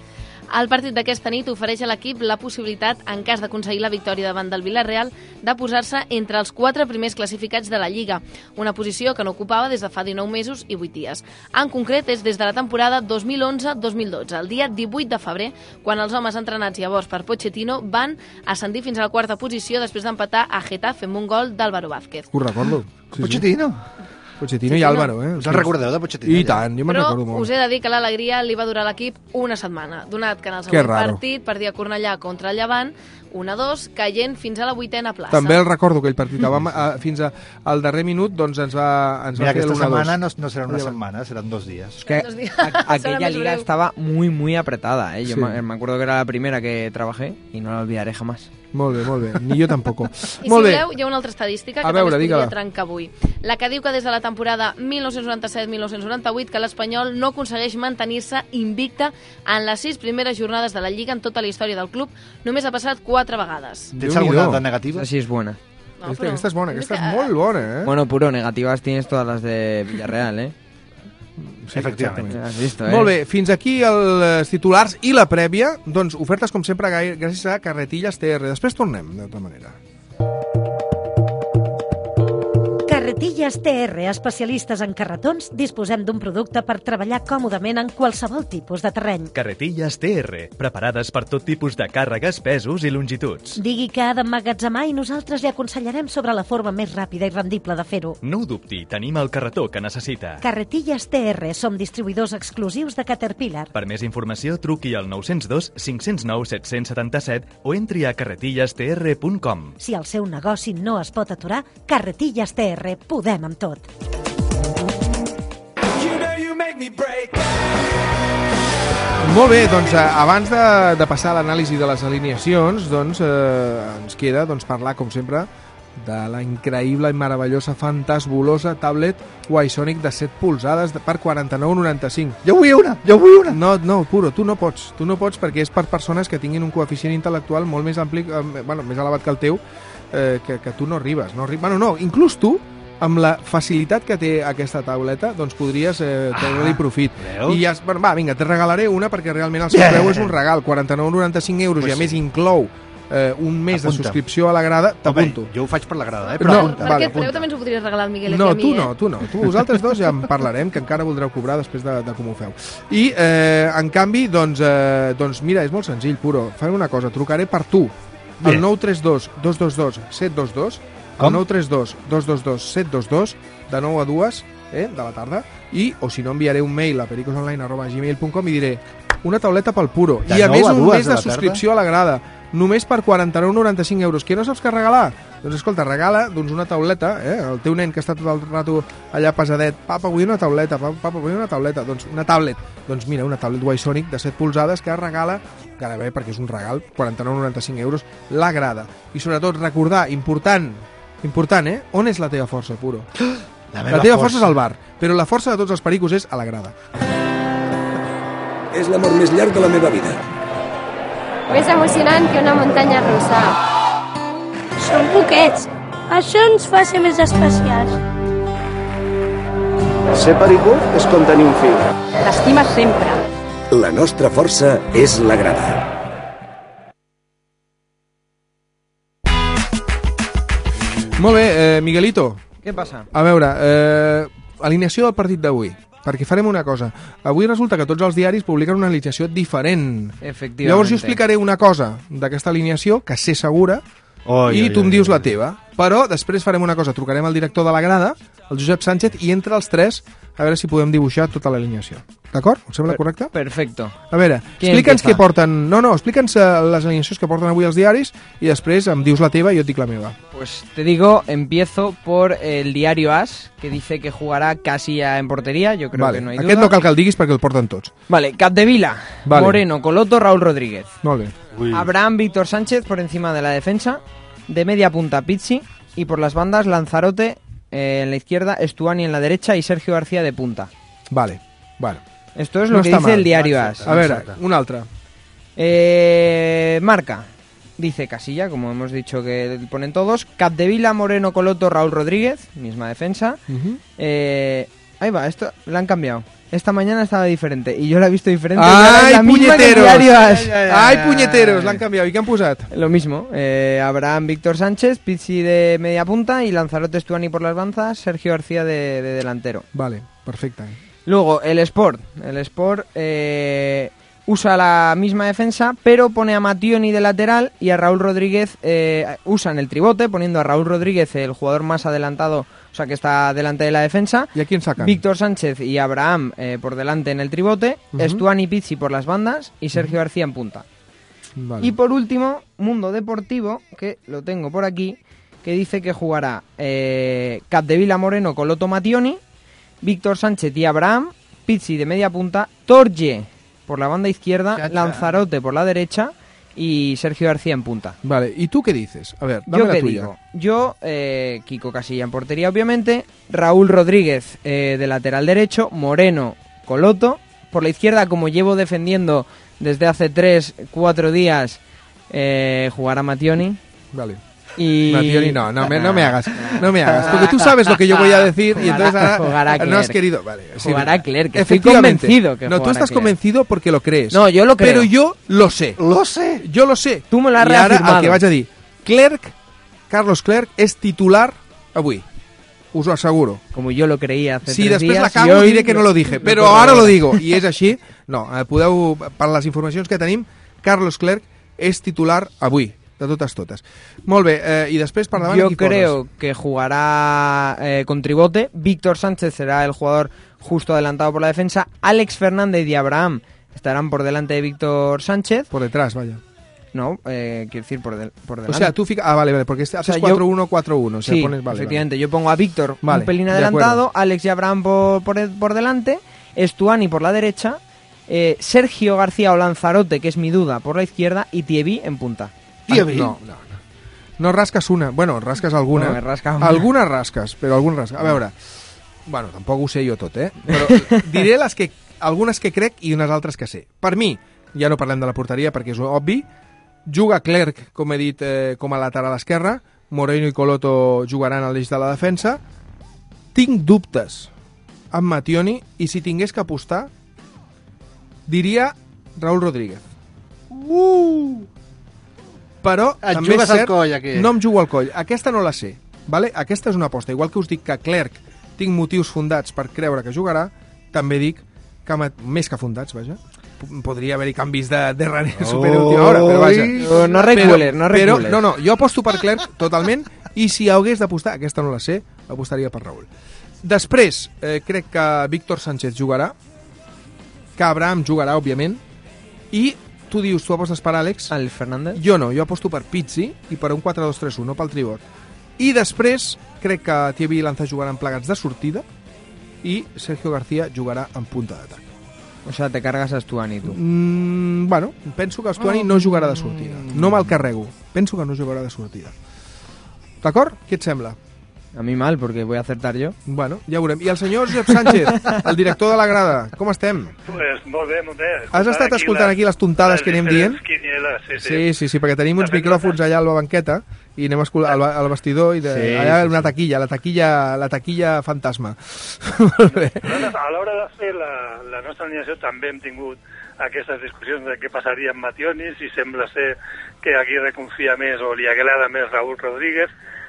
El partit d'aquesta nit ofereix a l'equip la possibilitat, en cas d'aconseguir la victòria davant del Villarreal, de posar-se entre els quatre primers classificats de la Lliga, una posició que no ocupava des de fa dinou mesos i vuit dies. En concret, és des de la temporada dos mil onze dos mil dotze, el dia divuit de febrer, quan els homes entrenats llavors per Pochettino van ascendir fins a la quarta posició després d'empatar a Getafe amb un gol d'Álvaro Vázquez. Ho recordo. Sí, Pochettino. Sí. Pochettino i Álvaro, eh? Us en recordeu de Pochettino? I ja? tant, jo me'n Però recordo molt. us he de dir que l'alegria li va durar a l'equip una setmana, donat que en el Que següent raro. partit perdia Cornellà contra el Llevant, un a dos, caient fins a la vuitena plaça. També el recordo, aquell partit, que vam, a, fins a, al darrer minut doncs ens va, ens Mira, va fer aquesta l'u a dos. setmana no, no serà una Llevant. setmana, seran dos dies. Es que Dos días. a- Será aquella más liga breve. estaba muy, muy apretada. ¿eh? Yo Sí. me, me acuerdo que era la primera que trabajé y no la olvidaré jamás. Molt bé, molt bé. Ni jo tampoc. I Molt si bé. voleu, hi ha una altra estadística que A veure, també es podria digue-la. trencar avui. La que diu que des de la temporada mil nou-cents noranta-set mil nou-cents noranta-vuit que l'Espanyol no aconsegueix mantenir-se invicta en les sis primeres jornades de la Lliga en tota la història del club. Només ha passat quatre vegades. Tens Déu-n'hi-do. alguna dada negativa? Esa sí es buena. No, Aquesta, però- aquesta és bona, aquesta és que- molt bona, eh? Bueno, Puro, negativas tienes todas las de Villarreal, ¿eh? Sí, efectivament. exactament. Has visto, ¿eh? Molt bé, fins aquí el, els titulars i la prèvia. Doncs ofertes, com sempre, gai- gràcies a Carretillas T R. Després tornem, de tota manera. Carretillas T R, especialistes en carretons, disposem d'un producte per treballar còmodament en qualsevol tipus de terreny. Carretilles T R, preparades per tot tipus de càrregues, pesos i longituds. Digui que ha d'emmagatzemar i nosaltres li aconsellarem sobre la forma més ràpida i rendible de fer-ho. No ho dubti, tenim el carretó que necessita. Carretillas T R, som distribuïdors exclusius de Caterpillar. Per més informació, truqui al nou zero dos cinc zero nou set set set o entri a carretilles t r punt com. Si el seu negoci no es pot aturar, Carretillas T R, podem amb tot. Molt bé, doncs eh, abans de, de passar a l'anàlisi de les alineacions, doncs eh, ens queda doncs, parlar, com sempre, de la increïble i meravellosa, fantasbulosa tablet Wisonic de set polzades de- per quaranta-nou coma noranta-cinc. Jo vull una, jo vull una. No, no, Puro, tu no pots. Tu no pots perquè és per persones que tinguin un coeficient intel·lectual molt més ampli, eh, bueno, més elevat que el teu, eh, que, que tu no arribes. No arri... Bueno, no, inclús tu, amb la facilitat que té aquesta tauleta, doncs podries eh, treure-li profit. veus? I ja, bueno, va, vinga, te regalaré una perquè realment el seu Yeah. preu és un regal, quaranta-nou coma noranta-cinc euros, Pues i a més sí. inclou eh, un mes de Apunta. subscripció a la grada, t'apunto. Home, jo ho faig per la grada, eh? No, Però apunta. Per Vale, aquest preu apunta. també ens ho podries regalar al Miguel No, i a mi, tu eh? no, tu no. Tu, vosaltres dos ja en parlarem, que encara voldreu cobrar després de, de com ho feu. I, eh, en canvi, doncs, eh, doncs mira, és molt senzill, Puro. Faré una cosa, trucaré per tu. Bé. El nou tres dos dos dos dos set dos dos, Com? el nou tres dos dos dos dos set dos dos, de nou a dues, eh, de la tarda, i, o si no, enviaré un mail a pericosonline arroba gmail punt com i diré una tauleta pel Puro. De I a nou més a un dues mes de de la tarda? subscripció a la grada. Només per quaranta-nou coma noranta-cinc euros. Que no saps què regalar? Doncs escolta, regala doncs, una tauleta, eh? El teu nen que està tot el rato allà pesadet. Papa, vull una tauleta, papa, papa, vull una tauleta. Doncs una tablet. Doncs mira, una tablet Wisonic de set polzades que regala, gairebé perquè és un regal, quaranta-nou coma noranta-cinc euros, la grada. I sobretot recordar, important, important, eh? On és la teva força, Puro? La La teva força és al bar, però la força de tots els pericos és a la grada. És l'amor més llarg de la meva vida. Més emocionant que una muntanya russa. Són poquets. Això ens fa ser més especials. Ser pericó és com tenir un fill. T'estimes sempre. La nostra força és la grada. Molt bé, eh, Miguelito. ¿Qué pasa? A veure, eh, alineació del partit d'avui. perquè farem una cosa. Avui resulta que tots els diaris publiquen una alineació diferent. Efectivament. Llavors jo explicaré una cosa d'aquesta alineació, que sé segura, Oi, i oi, tu em oi, dius oi. la teva. Però després farem una cosa, trucarem al director de la grada, el Josep Sánchez, i entre els tres a veure si podem dibuixar tota l'alineació. D'acord? Us sembla correcte? Perfecto. A veure, ¿Quién explica'ns empieza? què porten... No, no, explica'ns uh, les alineacions que porten avui els diaris i després em dius la teva i jo et dic la meva. Pues te digo, empiezo por el diario AS, que dice que jugará Casilla en portería, yo creo Vale. que no hay Aquest duda. no cal que el diguis perquè el porten tots. Vale, Capdevila, Vale. Moreno, Coloto, Raúl Rodríguez. Molt bé. Ui. Abraham, Víctor Sánchez por encima de la defensa, de media punta Pizzi, y por las bandas Lanzarote eh, en la izquierda, Estuani en la derecha y Sergio García de punta. Vale, bueno. Esto es lo No que está dice mal. el diario AS. A veure, una altra. Eh, marca, dice Casilla, como hemos dicho que ponen todos. Capdevila, Moreno, Coloto, Raúl Rodríguez, misma defensa. Uh-huh. Eh, ahí va, esto la han cambiado. Esta mañana estaba diferente y yo la he visto diferente. ¡Ay, la misma que el puñeteros! diario AS. ¡Ay, puñeteros! L'han canviat. I què han posat? Lo mismo, eh, Abraham, Víctor Sánchez, Pizzi de media punta y Lanzarote, Estuani por las bandas, Sergio García de, de delantero. Vale, perfecte. Luego, el Sport. El Sport eh, usa la misma defensa, pero pone a Mattioni de lateral y a Raúl Rodríguez, eh, usan el tribote, poniendo a Raúl Rodríguez, el jugador más adelantado, o sea, que está delante de la defensa. ¿Y a quién sacan? Víctor Sánchez y Abraham eh, por delante en el tribote, Ujú. Estuani y Pizzi por las bandas y Sergio García en punta. Vale. Y por último, Mundo Deportivo, que lo tengo por aquí, que dice que jugará eh, Capdevila, Moreno, Coloto, Mattioni, Víctor Sánchez y Abraham, Pizzi de media punta, Torje por la banda izquierda, Chacha. Lanzarote por la derecha y Sergio García en punta. Vale, ¿y tú qué dices? A ver, dame ¿Yo la qué tuya. digo? Yo, eh, Kiko Casilla en portería, obviamente, Raúl Rodríguez eh, de lateral derecho, Moreno, Coloto, por la izquierda, como llevo defendiendo desde hace tres, cuatro días, eh, jugará Mattioni. Vale. Y... Mattioni, no, no me, no me hagas, no me hagas, porque tú sabes lo que yo voy a decir y entonces ahora Jugará no has Clerc. querido. Vale, sí, Jugará Clerc, que estoy efectivamente. convencido que No, tú jugará estás Clerc. convencido porque lo crees. No, yo lo creo. Pero yo lo sé. Lo sé. Jo lo sé. Tu me l'has I ara reafirmado. el que vaig a dir, Clerc, Carlos Clerc, és titular avui. Us ho asseguro. Como yo lo creía hace Si tres després días, la y cago hoy diré que no lo dije, però corro ara lo ahora. digo, i és així. No, eh, podeu, per les informacions que tenim, Carlos Clerc és titular avui, de totes totes. Molt bé, eh, i després per davant Yo qui creo poses? que jugará eh, con tribote. Víctor Sánchez será el jugador justo adelantado por la defensa. Alex Fernández y Abraham estarán por delante de Víctor Sánchez. Por detrás, vaya. No, eh, quiero decir por, del- por O delante. sea, tú fica... Ah, vale, vale, porque este, haces sea, yo- cuatro uno cuatro uno. O sea, Sí, pones... Vale, efectivamente. Yo pongo a Víctor Vale, un pelín de adelantado, acuerdo. Alex y Abraham por, por, por delante, Estuani por la derecha, eh, Sergio García o Lanzarote, que es mi duda, por la izquierda, y Thierry en punta. vale. Ah, no, no, no. No rasques una. Bueno, rasques alguna. No, me rasca una. Alguna rasques, però alguna rasca. A veure, bueno, tampoc ho sé jo tot, eh? Però diré les que, algunes que crec i unes altres que sé. Per mi, ja no parlem de la porteria perquè és obvi, juga Clerc, com he dit, eh, com a lateral esquerre, Moreno i Coloto jugaran a l'eix de la defensa. Tinc dubtes amb Mattioni i si tingués que apostar, diria Raúl Rodríguez. Uh! Però Et també jugues és al cert, coll, aquí. no em jugo al coll. Aquesta no la sé. Vale? Aquesta és una aposta. Igual que us dic que Clerc tinc motius fundats per creure que jugarà, també dic que Mat- més que fundats, vaja. P- Podria haver-hi canvis de, de darrere superúltima hora, però vaja. No, no recules, no Però, recules. no, no, jo aposto per Clerc totalment i si hagués d'apostar, aquesta no la sé, apostaria per Raúl. Després, eh, crec que Víctor Sánchez jugarà, que Abraham jugarà, òbviament, i tu dius, tu apostes per Àlex, Alex Fernández. jo no, jo aposto per Pizzi i per un quatre dos tres u, no pel tribot. I després crec que Thierry i Lanza jugaran plegats de sortida i Sergio García jugarà en punta d'atac. O sea, te cargas a Estuani, tu. Mm, bueno, penso que Estuani no jugarà de sortida. No me'l carrego. Penso que no jugarà de sortida. D'acord? Què et sembla? A mí mal, porque voy a acertar yo. Bueno, ja veurem. I el senyor Josep Sánchez, el director de la grada, com estem? Pues molt bé, molt bé. Has estat escoltant aquí les tontades que anem dient? Quinieles, sí, sí. Sí, sí, sí, perquè tenim uns De fet, micròfons allà a la banqueta i anem a escoltar al, ba- al vestidor i de, Sí, allà sí, una sí. taquilla, la taquilla, la taquilla fantasma. Molt bé. Nosaltres, a l'hora de fer la, la nostra alineació també hem tingut aquestes discussions de què passaria amb Mattioni, si sembla ser que Aguirre confia més o li agrada més Raúl Rodríguez,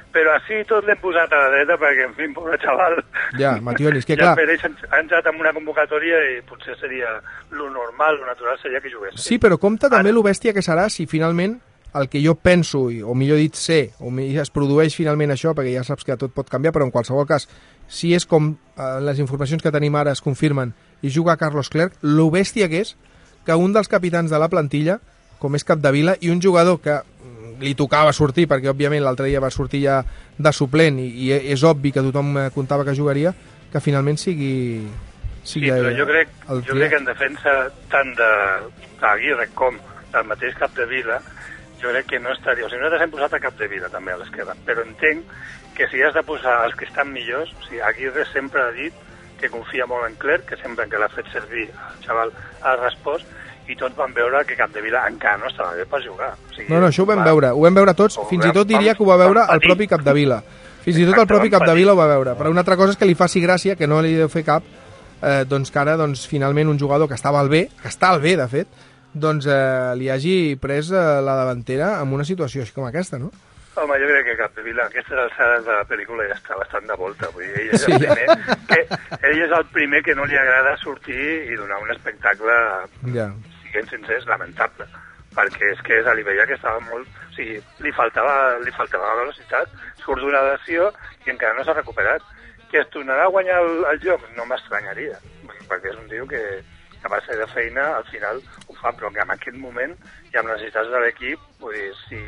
però així tot l'hem posat a la dreta perquè, en fi, pobre xaval. Ja, Mationi, és que ja clar... per ells ha entrat en una convocatòria i potser seria lo normal, lo natural seria que jugués. Sí, però compta també lo bèstia que serà si finalment el que jo penso, o millor dit sé, o es produeix finalment això, perquè ja saps que tot pot canviar, però en qualsevol cas, si és com eh, les informacions que tenim ara es confirmen i juga Carlos Clerc, lo bèstia que és que un dels capitans de la plantilla, com és Capdevila, i un jugador que li tocava sortir, perquè òbviament l'altre dia va sortir ja de suplent i, i és obvi que tothom comptava que jugaria, que finalment sigui... sigui sí, però jo crec, el jo crec que en defensa tant d'Aguirre com del mateix Capdevila, jo crec que no estaria... O sigui, nosaltres hem posat a Capdevila també a l'esquerra, però entenc que si has de posar els que estan millors, o sigui, Aguirre sempre ha dit que confia molt en Clerc, que sempre que l'ha fet servir el xaval ha respost, i tots van veure que Capdevila encara no estava bé per jugar. O sigui, no, no, això ho vam va... veure, ho vam veure tots, ho fins vam, i tot diria que ho va veure el propi Capdevila. Fins i tot el propi Capdevila ho va veure. Però una altra cosa és que li faci gràcia, que no li deu fer cap, eh, doncs que ara doncs, finalment un jugador que estava al bé, que està al bé, de fet, doncs eh, li hagi pres eh, la davantera en una situació així com aquesta, no? Home, jo crec que Capdevila, a aquestes alçades de la pel·lícula ja està bastant de volta. Vull dir, ell, és sí, el primer que, ell és el primer que no li agrada sortir i donar un espectacle, ja. siguem sincers, lamentable. Perquè és que se li veia que estava molt... O sigui, li faltava, li faltava velocitat, surt d'una lesió i encara no s'ha recuperat. Que es tornarà a guanyar el, el joc? No m'estranyaria, perquè és un tio que, que va ser de feina, al final ho fa, però que en aquest moment i amb les necessitats de l'equip, vull dir, si...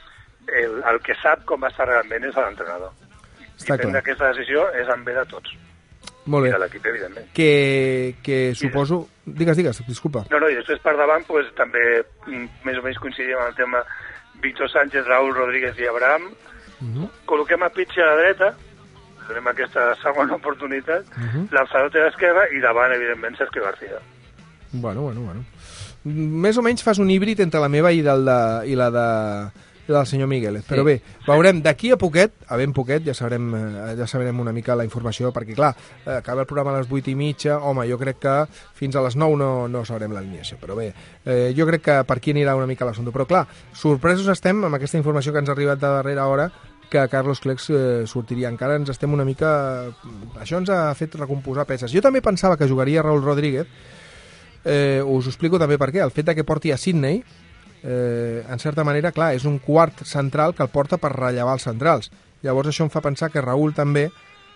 El, el que sap com va estar realment és l'entrenador. I prendre aquesta decisió és en bé de tots. Molt bé. I de l'equip, evidentment. Que, que suposo... Digues, digues, disculpa. No, no, i després per davant, pues, també més o menys coincidim en el tema Víctor Sánchez, Raúl Rodríguez i Abraham. Uh-huh. Col·loquem a Pitxi a la dreta, tenim aquesta segona oportunitat, uh-huh. l'Alzarote a l'esquerra i davant, evidentment, Sergio García. Bueno, bueno, bueno. Més o menys fas un híbrid entre la meva i, del de, i la de... del senyor Miguel, però sí. Bé, veurem d'aquí a poquet, a ben poquet, ja sabrem, ja sabrem una mica la informació, perquè clar, acaba el programa a les vuit i mitja, home, jo crec que fins a les nou no, no sabrem l'alineació, però bé, eh, jo crec que per aquí anirà una mica l'assumpte, però clar, sorpresos estem amb aquesta informació que ens ha arribat de darrera hora, que Carlos Clerc eh, sortiria, encara ens estem una mica... Això ens ha fet recomposar peces. Jo també pensava que jugaria Raúl Rodríguez, eh, us ho explico també per què, el fet de que porti a Sydney, Eh, en certa manera, clar, és un quart central que el porta per rellevar els centrals. Llavors això em fa pensar que Raúl també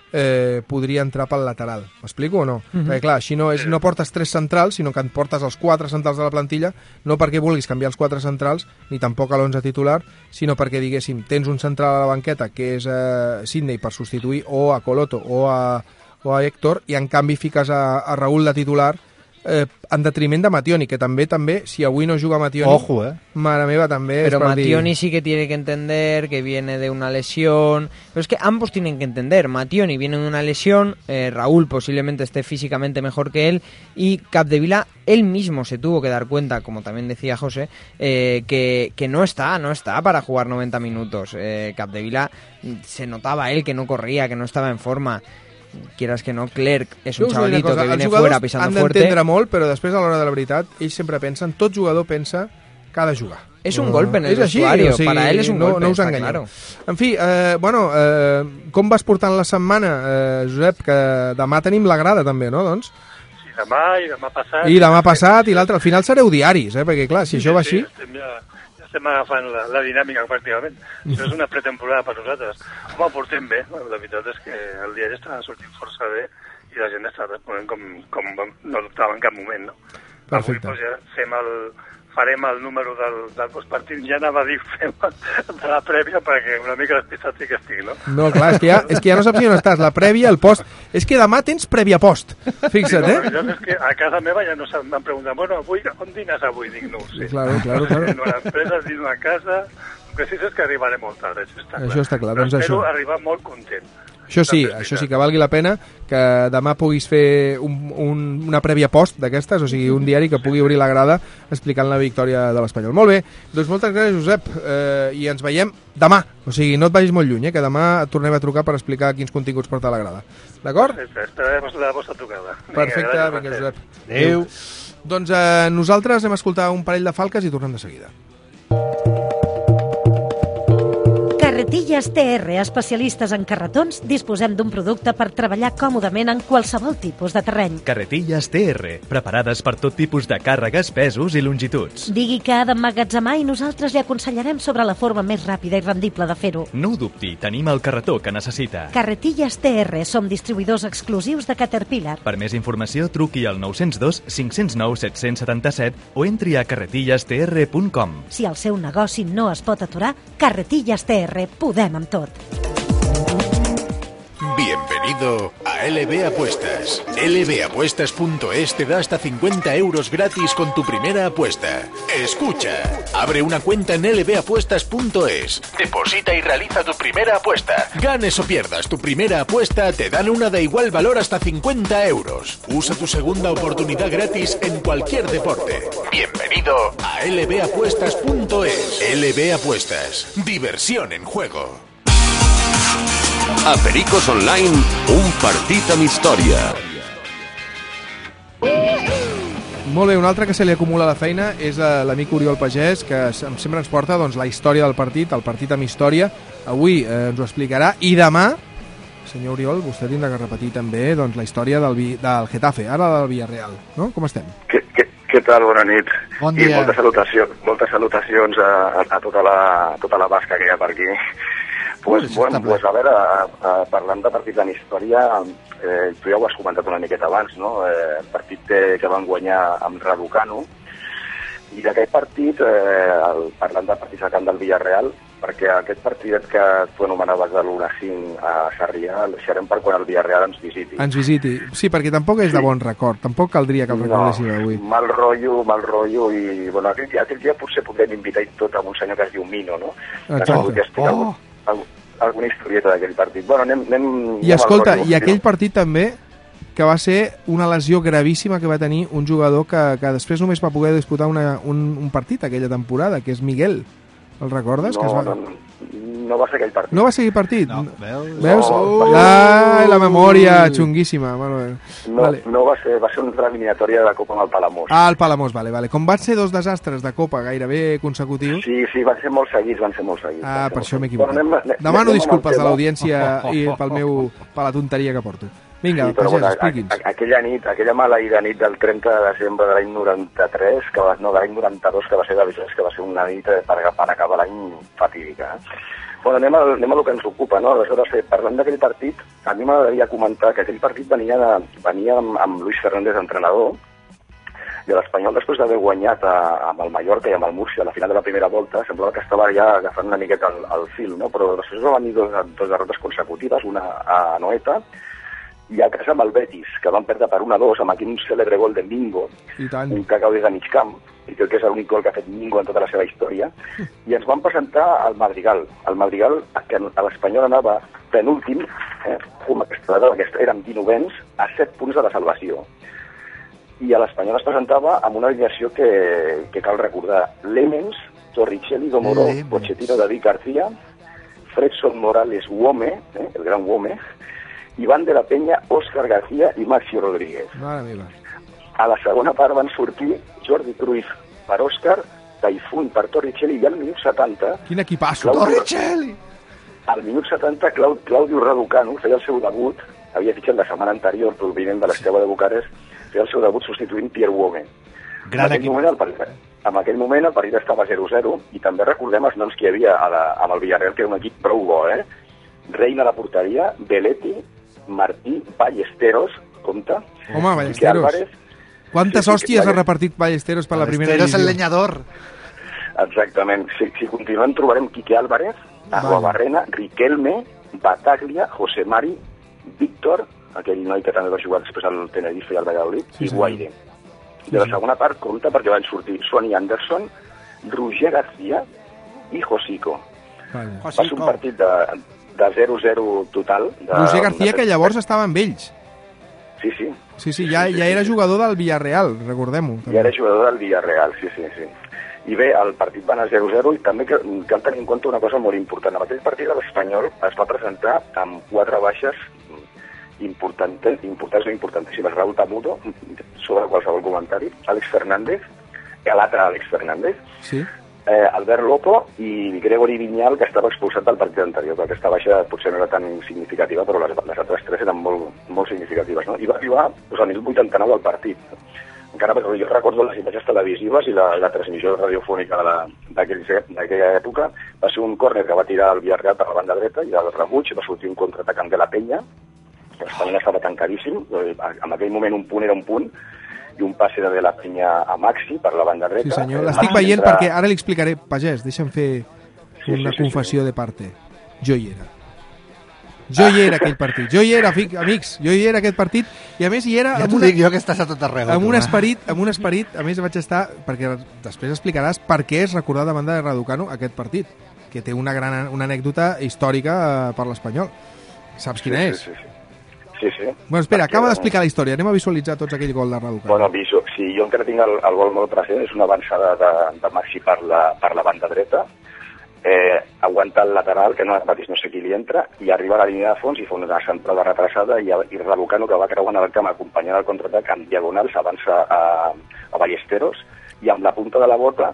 eh, podria entrar pel lateral. M'explico o no? Mm-hmm. Perquè clar, així no, és, no portes tres centrals, sinó que en portes els quatre centrals de la plantilla, no perquè vulguis canviar els quatre centrals, ni tampoc a l'onze titular, sinó perquè, diguéssim, tens un central a la banqueta, que és eh, Sydney, per substituir o a Coloto o a, o a Héctor, i en canvi fiques a, a Raúl de titular, Eh, en detriment de Mationi, que també, també si avui no juga Mationi, ojo, eh. Mare meva, també. Pero es Mationi dir... sí que tiene que entender que viene de una lesión, pero es que ambos tienen que entender, Mationi viene de una lesión, eh, Raúl posiblemente esté físicamente mejor que él, y Capdevila él mismo se tuvo que dar cuenta, como también decía José, eh, que, que no está, no está para jugar noventa minutos. eh, Capdevila se notaba él que no corría, que no estaba en forma. Quieras que no, Clerc és un chavalito cosa, que viene fuera pisando fuerte. Han d'entendre molt, però després a l'hora de la veritat ells sempre pensen, tot jugador pensa que ha de jugar. És un no, golpe en el vestuario, o sigui, para él és un no, golpe, no us enganyeu. Claro. En fi, eh, bueno, eh, com vas portant la setmana, eh, Josep, que demà tenim la grada també, no, doncs? Sí, demà i demà passat. I demà passat i l'altre, al final sereu diaris, eh, perquè clar, si sí, això va sí, així... Estem ja, ja estem agafant la, la dinàmica pràcticament. Això és una pretemporada per nosaltres. Home, ho portem bé, la veritat és que el diari està sortint força bé i la gent està responent com, com no dubtava en cap moment, no? Perfecte. Avui doncs, ja fem el, farem el número del, del postpartit, ja anava a dir fem de la prèvia perquè una mica despistat sí que estic, no? No, clar, és que, ja, és que ja no saps si on estàs, la prèvia, el post... És que demà tens prèvia-post, fixa't, sí, eh? No, és que a casa meva ja no m'han preguntat, bueno, avui, on dines avui? Dic, no ho sé. Claro, claro, claro. No, l'empresa dino a casa, el que sí és que arribaré molt tard, això està clar. Això està clar, però doncs espero això. arribar molt content. Això sí, això sí que valgui la pena que demà puguis fer un, un, una prèvia post d'aquestes, o sigui, un diari que pugui obrir la grada explicant la victòria de l'Espanyol. Molt bé, doncs moltes gràcies, Josep, eh, i ens veiem demà, o sigui, no et vagis molt lluny, eh, que demà et tornem a trucar per explicar quins continguts porta la grada. D'acord? Perfecte, esperarem la vostra trucada. Perfecte, vinga, vinga Josep. Adéu. Doncs eh, nosaltres hem escoltat un parell de falques i tornem de seguida. Carretilles T R, especialistes en carretons, disposem d'un producte per treballar còmodament en qualsevol tipus de terreny. Carretilles T R, preparades per tot tipus de càrregues, pesos i longituds. Digui que ha d'emmagatzemar i nosaltres li aconsellarem sobre la forma més ràpida i rendible de fer-ho. No ho dubti, tenim el carretó que necessita. Carretilles T R, som distribuïdors exclusius de Caterpillar. Per més informació, truqui al nou zero dos cinc zero nou set set set o entri a carretilles t r punt com. Si el seu negoci no es pot aturar, Carretilles T R, podem amb tot. Bienvenido a L B Apuestas. L B apuestas punto es te da hasta cincuenta euros gratis con tu primera apuesta. Escucha, abre una cuenta en L B apuestas punto es. Deposita y realiza tu primera apuesta. Ganes o pierdas tu primera apuesta, te dan una de igual valor hasta cincuenta euros. Usa tu segunda oportunidad gratis en cualquier deporte. Bienvenido a L B apuestas punto es. L B Apuestas. Diversión en juego. A Pericos Online, un partit amb història. Molt bé, un altre que se li acumula la feina és l'amic Oriol Pagès, que sempre ens porta doncs, la història del partit, el partit amb història. Avui eh, ens ho explicarà, i demà, senyor Oriol, vostè tindrà que repetir també doncs, la història del, del Getafe, ara del Villarreal, no? Com estem? Què, què, què tal? Bona nit. Bon dia. I moltes salutacions, moltes salutacions a, a tota, la, tota la basca que hi ha per aquí. Pues, bueno, pues, a veure, a, a, parlant de partits en història, eh, tu ja ho has comentat una miqueta abans, no? Eh, el partit que, que van guanyar amb Raducanu, i d'aquest partit, eh, el, parlant del partit al camp del Villarreal, perquè aquest partidet que tu anomenaves de l'u a cinc a Sarrià, el deixarem per quan el Villarreal ens visiti. Ens visiti, sí, perquè tampoc és sí. de bon record, tampoc caldria que el recordéssim no, avui. Mal rotllo, mal rotllo, i bueno, aquell dia, aquell dia potser podem invitar tot a un senyor que es diu Mino, no? Exacte. Oh! Alguna historieta d'aquell partit. Bueno, anem, anem, I anem escolta, rotllo, i aquell partit també que va ser una lesió gravíssima que va tenir un jugador que, que després només va poder disputar una, un, un partit aquella temporada, que és Miguel. El recordes? No, que es va... no, no va ser aquell partit. No va ser aquell partit? No, veus? veus? No, Ai, la memòria, xunguíssima. Bueno, no, vale. no va ser, va ser una eliminatòria de la Copa amb el Palamós. Ah, el Palamós, vale, vale. Com van ser dos desastres de Copa gairebé consecutius... Sí, sí, van ser molt seguits, van ser molt seguits. Ah, per això m'he Bueno, equivocat. anem, anem, Demano anem disculpes a tema. l'audiència i pel meu, per la tonteria que porto. Vinga, Sí, però Pagès, bueno, expliqui'ns. a- aquella nit, aquella maleïda nit del trenta de desembre de l'any noranta-tres, que va, no, de l'any noranta-dos, que va ser de Vicenç, que va ser una nit eh, per, per acabar l'any fatídica. Eh? Bueno, anem, al, anem a lo que ens ocupa, no? Aleshores, eh, parlant d'aquell partit, a mi m'agradaria comentar que aquell partit venia, de, venia amb, amb Luis Fernández entrenador, i l'Espanyol, després d'haver guanyat a, amb el Mallorca i amb el Múrcia a la final de la primera volta, semblava que estava ja agafant una miqueta el, el fil, no? Però després va venir dos, dos derrotes consecutives, una a Anoeta i a casa amb el Betis, que van perdre per un a dos amb aquell cèlebre gol de Mingo, I tant. un cacau des de mig camp, i crec que és l'únic gol que ha fet Mingo en tota la seva història, i ens van presentar al Madrigal. El Madrigal, que a l'Espanyol anava penúltim, eh, com aquesta dada, aquesta, érem dinovens, a set punts de la salvació. I a l'Espanyol es presentava amb una alineació que, que cal recordar. Lemens, Torricelli, Domoró, Pochettino, David García, Fredson Morales, Wome, eh, el gran Wome, Iván de la Peña, Óscar García i Maxi Rodríguez. Mare meva. A la segona part van sortir Jordi Cruyff per Òscar, Taifun per Torricelli, i al minut setanta... Quin equipasso! Claudio- Torricelli! Al minut setanta, Clau, Claudio Raducanu feia el seu debut, havia fitxat la setmana anterior, provinent de l'Esteua de Bucarest, feia el seu debut substituint Pierre Wome. Gran en aquell equip. moment el partit, en aquell moment el partit estava zero zero, i també recordem els noms que hi havia a la, amb el Villarreal, que era un equip prou bo, eh? Reina a la porteria, Belletti, Martí, Ballesteros, compte. Home, Quique Ballesteros. Álvarez. Quantes Sí, sí, hòsties que- ha repartit Ballesteros per la primera Ballesteros el divisió? leñador. Exactament. Si, si continuem trobarem Quique Álvarez, Vale. Aguabarrena, Riquelme, Bataglia, José Mari, Víctor, aquell noi que també va jugar després al Tenerife i al Valladolid, Sí, i senyor. Guaire. De la segona part compta perquè van sortir Sonny Anderson, Roger García i Josico. Vale. Va ser un partit de, de zero zero total. De, Roger García, de... que llavors estava amb ells. Sí, sí. Sí, sí, ja, ja era jugador del Villarreal, recordem-ho. I era jugador del Villarreal, sí, sí, sí. I bé, el partit va anar zero zero i també que, cal tenir en compte una cosa molt important. En aquell partit l'Espanyol es va presentar amb quatre baixes importantes, importants o importantíssimes. Raúl Tamudo, sobre qualsevol comentari, Àlex Fernández, l'altre Àlex Fernández, Sí. eh, Albert Lopo i Gregory Vinyal, que estava expulsat del partit anterior, perquè aquesta baixa potser no era tan significativa, però les, les altres tres eren molt, molt significatives, no? I va arribar doncs, al minut vuitanta-nou del partit. Encara perquè jo recordo les imatges televisives i la, la transmissió radiofònica d'aquella època. Va ser un córner que va tirar el Villarreal per la banda dreta i del rebuig va sortir un contraatacant de la Penya. L'Espanyol estava tancadíssim, en aquell moment un punt era un punt, i un passe de la Penya a Maxi per la banda dreta. Sí, senyor. L'estic veient entra... perquè ara li explicaré. Pagès, deixa'm fer sí, una sí, sí, confessió sí. de parte. Jo hi era. Jo hi era aquell partit. Jo hi era, amics. Jo hi era aquest partit. I a més hi era... Ja t'ho dic jo que estàs a tot arreu. Amb un esperit, amb un esperit, a més vaig estar... Perquè després explicaràs per què és recordar de banda de Raducanu aquest partit, que té una gran una anècdota històrica per l'Espanyol. Saps quina sí, és? Sí, sí, sí. Sí, sí. Bueno, espera, acaba d'explicar la història. Anem a visualitzar tots aquell gol de Raducanu. Bueno, visu... sí, jo encara tinc el, el gol molt present. És una avançada de, de Maxi per la, per la banda dreta. Eh, aguanta el lateral, que no, no sé qui li entra, i arriba a la línia de fons i fa una centrada retrasada i, i Raducanu, que va creuant el camp acompanyant el contraatac en diagonal, s'avança a, a Ballesteros i amb la punta de la bota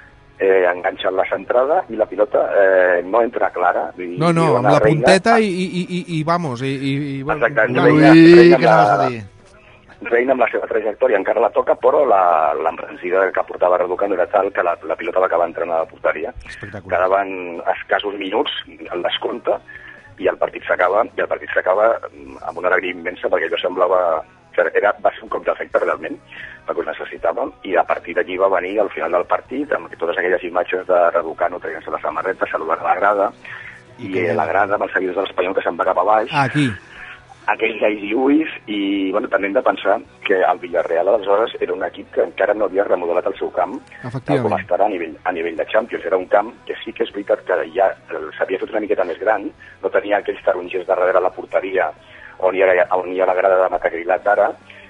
eh, enganxa la centrada i la pilota eh, no entra clara. I, no, no, amb la reina, punteta i, i, i, i vamos. I, i, i, exactament. Ui, reina, reina, què anaves a dir? Reina amb la seva trajectòria encara la toca, però l'embranzida que portava Raducanu era tal que la, la pilota va acabar entrant a la porteria. Quedaven escassos minuts al descompte i el partit s'acaba i el partit s'acaba amb una alegria immensa perquè allò semblava que era, va ser un cop d'efecte realment perquè ho necessitàvem i a partir d'allí va venir al final del partit amb totes aquelles imatges de Raducanu traient-se la samarreta, saludant la grada i, i la grada amb els seguidors de l'Espanyol que se'n va cap a baix. Aquí. Aquells ais i uis, i bueno, també hem de pensar que el Villarreal aleshores era un equip que encara no havia remodelat el seu camp tal com estarà a nivell, a nivell de Champions. Era un camp que sí que és veritat que ja s'havia fet una miqueta més gran, no tenia aquells tarongers darrere la porteria on hi ha, on hi ha la grada de Matacrilat ara,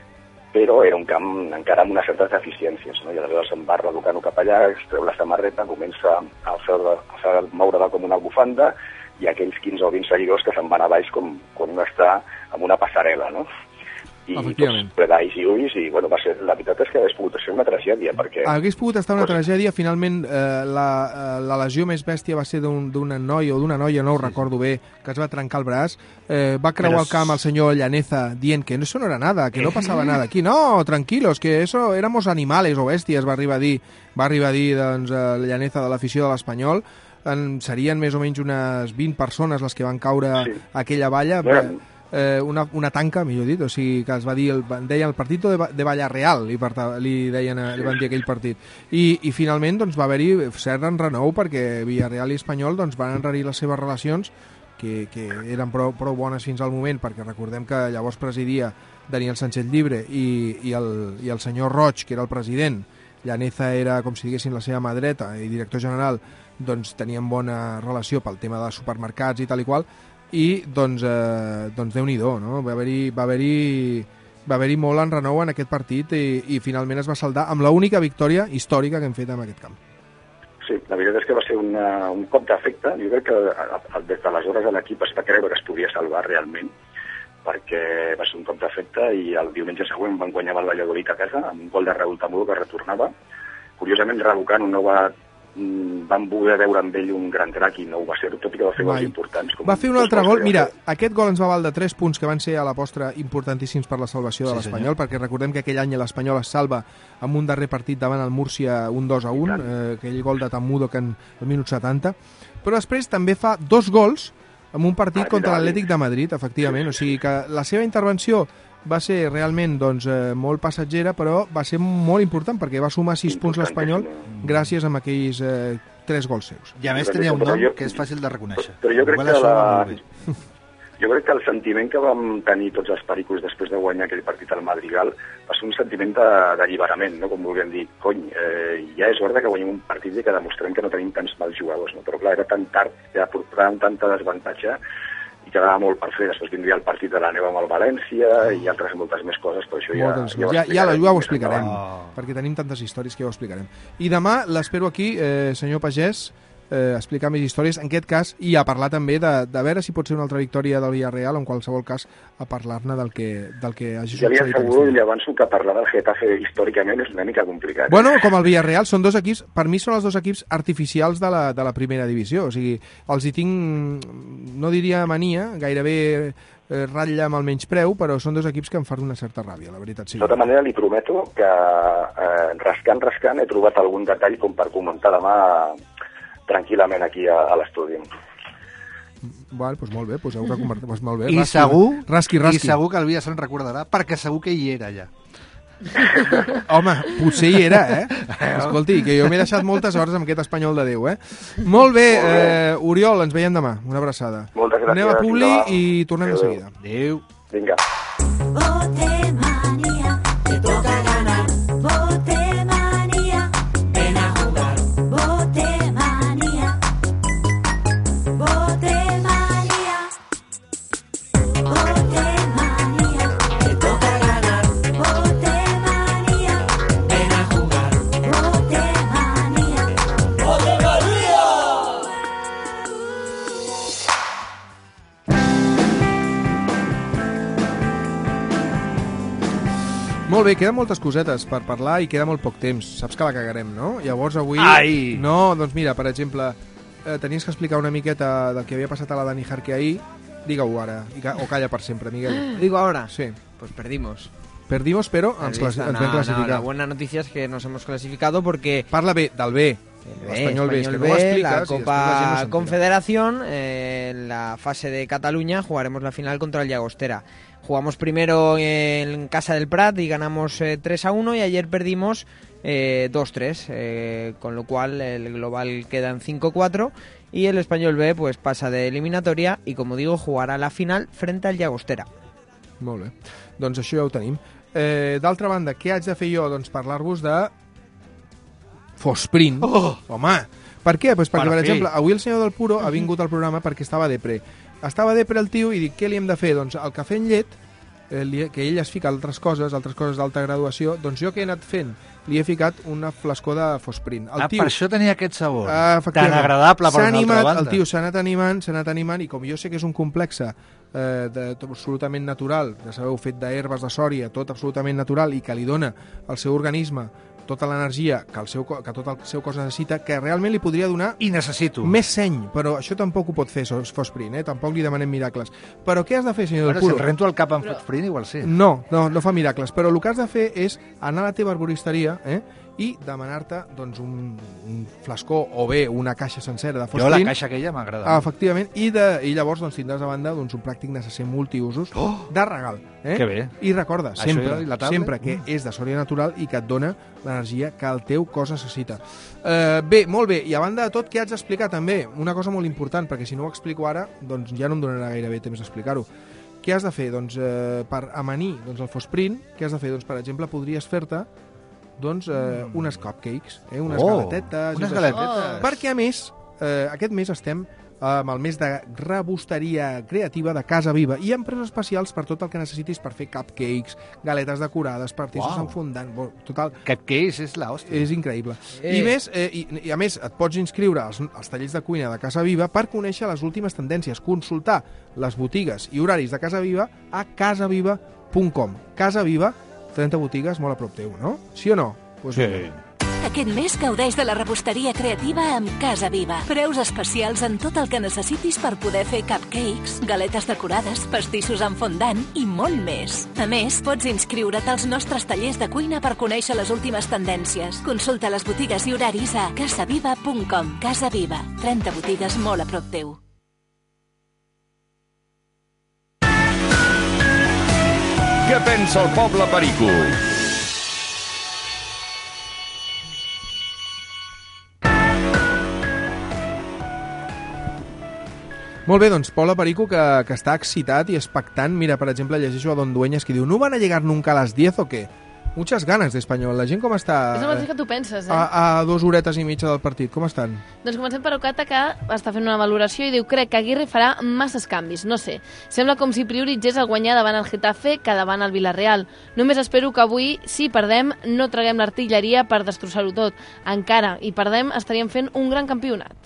però era un camp encara amb unes certes deficiències, no? I aleshores se'n va Raducanu cap allà, es treu la samarreta, comença a fer, a fer moure-la com una bufanda, i aquells quinze o vint seguidors que se'n van a baix com, com un està amb una passarel·la, no? I tots predais i ulls, i bueno, va ser, la veritat és que hauria pogut ser una tragèdia, perquè... Hagués pogut estar una tragèdia, finalment eh, la, eh, la lesió més bèstia va ser d'un noi o d'una noia, no ho sí. recordo bé, que es va trencar el braç, eh, va creuar Però... el camp el senyor Llaneza dient que eso no era nada, que no passava nada aquí, no, tranquilos, que eso éramos animales o bèsties, va arribar a dir, va arribar a dir doncs, Llaneza de l'afició de l'Espanyol. En, serien més o menys unes vint persones les que van caure sí. a aquella valla, bueno. eh, una, una tanca, millor dit, o sigui que es va dir, el, deien el partit de, de Valla Real, li, li, deien, sí. li van dir aquell partit. I, i finalment doncs, va haver-hi cert enrenou perquè Villarreal i Espanyol doncs, van enrarir les seves relacions, que, que eren prou, prou bones fins al moment, perquè recordem que llavors presidia Daniel Sánchez Llibre i, i, el, i el senyor Roig, que era el president, Llaneza era, com si diguessin, la seva mà dreta i director general, doncs tenien bona relació pel tema de supermercats i tal i qual, i doncs, eh, doncs Déu-n'hi-do, no? Va haver-hi va haver-hi va haver-hi molt enrenou en aquest partit i, i finalment es va saldar amb l'única victòria històrica que hem fet en aquest camp. Sí, la veritat és que va ser una, un cop d'efecte. Jo crec que des d'aleshores l'equip es va creure que es podia salvar realment, perquè va ser un cop d'efecte i el diumenge següent van guanyar el Valladolid a casa amb un gol de Raúl Tamudo que retornava. Curiosament, Raducanu no va van voler veure amb ell un gran drac i no ho va ser, tot i que va fer gols importants. Com va fer un altre gol, mira, aquest gol ens va valdre tres punts que van ser a la postre importantíssims per la salvació de sí, l'Espanyol, perquè recordem que aquell any l'Espanyol es salva amb un darrer partit davant el Múrcia un dos a un, eh, aquell gol de Tamudo que en el minut setanta, però després també fa dos gols en un partit ah, contra l'Atlètic de Madrid, efectivament, o sigui que la seva intervenció va ser realment doncs, eh, molt passatgera, però va ser molt important perquè va sumar sis punts l'Espanyol gràcies a aquells eh, tres gols seus. I a més tenia un nom jo, que és fàcil de reconèixer. Però jo crec, que la... jo crec que el sentiment que vam tenir tots els pericos després de guanyar aquell partit al Madrigal va ser un sentiment d'alliberament, no? Com volguem dir, cony, eh, ja és hora que guanyem un partit i que demostrem que no tenim tants mals jugadors, no? Però clar, era tan tard, ja portàvem tanta desavantatge i quedava molt per fer. Després vindria el partit de la neu amb el València i altres moltes més coses, però això ja, ja, ja, ja, ja ho explicarem, oh. perquè tenim tantes històries que ja ho explicarem. I demà l'espero aquí, eh, senyor Pagès, eh, explicar més històries, en aquest cas, i a parlar també de, de veure si pot ser una altra victòria del Villarreal, o en qualsevol cas a parlar-ne del que, del que hagi ja li succeït. asseguro, i llavors que parlar del Getafe històricament és una mica complicat. Bueno, com el Villarreal, són dos equips, per mi són els dos equips artificials de la, de la primera divisió, o sigui, els hi tinc, no diria mania, gairebé eh, ratlla amb el menyspreu, però són dos equips que em fan una certa ràbia, la veritat. Sí. De tota manera, li prometo que eh, rascant, rascant, he trobat algun detall com per comentar demà tranquil·lament aquí a, a l'estudi. Val, doncs molt bé, doncs heu reconvertit, doncs molt bé. I, rasqui, segur, rasqui, rasqui. I segur que el Villa se'n recordarà, perquè segur que hi era allà. Home, potser hi era, eh? Escolti, que jo m'he deixat moltes hores amb aquest espanyol de Déu, eh? Molt bé, eh, Oriol, ens veiem demà. Una abraçada. Moltes gràcies. Anem a Publi i tornem Adéu. de seguida. Adéu. Vinga. Botemanía, te toca ganar. Botemanía, ven a jugar. Botemanía, Botemanía, Botemanía, te toca ganar. Botemanía, ven a jugar. Botemanía, Botemanía. Molt bé, queden moltes cosetes per parlar i queda molt poc temps. Saps que la cagarem, no? Llavors avui... Ai! No, doncs mira, per exemple, eh, tenies que explicar una miqueta del que havia passat a la Dani Jarque ahir. Digue-ho ara, i ca o calla per sempre, Miguel. ¿Digo ahora? Sí. Pues perdimos. Perdimos, però ens, Perdimos. ens No, vam no, classificar. la buena noticia es que nos hemos clasificado porque... Parla bé, del B. L'Espanyol B, B, és que no ho expliques la i després Copa la gent no s'entera. Confederación, eh, en la fase de Cataluña jugaremos la final contra el Llagostera. Jugamos primero en casa del Prat y ganamos eh, tres a uno y ayer perdimos eh, dos tres, eh, con lo cual el global queda en cinco cuatro y el Espanyol B pues pasa de eliminatoria y, como digo, jugarà la final frente al Llagostera. Molt bé, doncs això ja ho tenim. Eh, D'altra banda, què haig de fer jo? Doncs parlar-vos de Fosprint. Oh! Home, per què? Pues perquè, Per per fi. exemple, avui el senyor del Puro ha vingut al programa perquè estava depre. Estava depre el tio i dic, què li hem de fer? Doncs el cafè en llet, eh, li, que ell es fica altres coses, altres coses d'alta graduació, doncs jo què he anat fent? Li he ficat una flascó de Fosprint. El Ah, tio, per això tenia aquest sabor. Ah, efectivament. Tan agradable, per S'ha una altra animat, banda. el tio s'ha anat animant, s'ha anat animant, i com jo sé que és un complexe eh, de, absolutament natural, ja sabeu, fet d'herbes de sòria, tot absolutament natural, i que li dona al seu organisme tota l'energia que, el seu, co- que tot el seu cos necessita, que realment li podria donar I necessito. més seny, però això tampoc ho pot fer Fosprint, eh? Tampoc li demanem miracles. Però què has de fer, senyor Bueno, del si Puro? em rento el cap amb Fosprint, igual sí. No, no, no fa miracles, però el que has de fer és anar a la teva arboristeria, eh? i demanar-te doncs, un, un flascó o bé una caixa sencera de Jo Fosprint. la caixa aquella m'agrada. Ah, efectivament, i, de, i llavors doncs, tindràs a banda doncs, un pràctic necesser multiusos Oh! de regal. Eh? Que bé. I recorda, Això sempre, i la tablet? sempre que és de sòria natural i que et dona l'energia que el teu cos necessita. Eh, bé, molt bé, i a banda de tot, què haig d'explicar també? Una cosa molt important, perquè si no ho explico ara, doncs ja no em donarà gairebé temps d'explicar-ho. Què has de fer? Doncs eh, per amanir doncs, el Fosprint, què has de fer? Doncs, per exemple, podries fer-te doncs, eh, unes cupcakes, eh, unes Oh, galetetes. unes i tot galetetes. això. Perquè, a més, eh, aquest mes estem amb el mes de rebosteria creativa de Casa Viva i amb preus especials per tot el que necessitis per fer cupcakes, galetes decorades, pastissos Uau. en fondant. Bon, total, Cupcakes és l'hòstia. és increïble. Eh. I, més, eh, i, I a més, et pots inscriure als, als tallers de cuina de Casa Viva per conèixer les últimes tendències, consultar les botigues i horaris de Casa Viva a casaviva punt com. Casa Viva, trenta botigues molt a prop teu, no? Sí o no? Pues Sí. Aquest mes gaudeix de la rebosteria creativa amb Casa Viva. Preus especials en tot el que necessitis per poder fer cupcakes, galetes decorades, pastissos en fondant i molt més. A més, pots inscriure't als nostres tallers de cuina per conèixer les últimes tendències. Consulta les botigues i horaris a casaviva punt com. Casa Viva, trenta botigues molt a prop teu. Què pensa el poble perico? Molt bé, doncs Paula Perico, que, que està excitat i expectant. Mira, per exemple, llegeixo a Don Dueñas que diu: ¿no van a llegar nunca a las diez o qué? Muchas ganas de Espanyol. La gent com està? És el mateix que tu penses, eh? A, a dos horetes i mitja del partit. Com estan? Doncs comencem per Ocata, que està fent una valoració i diu: crec que Aguirre farà masses canvis, no sé. Sembla com si prioritzés el guanyar davant el Getafe que davant el Villarreal. Només espero que avui, si perdem, no traguem l'artilleria per destrossar-ho tot. Encara, i perdem, estaríem fent un gran campionat.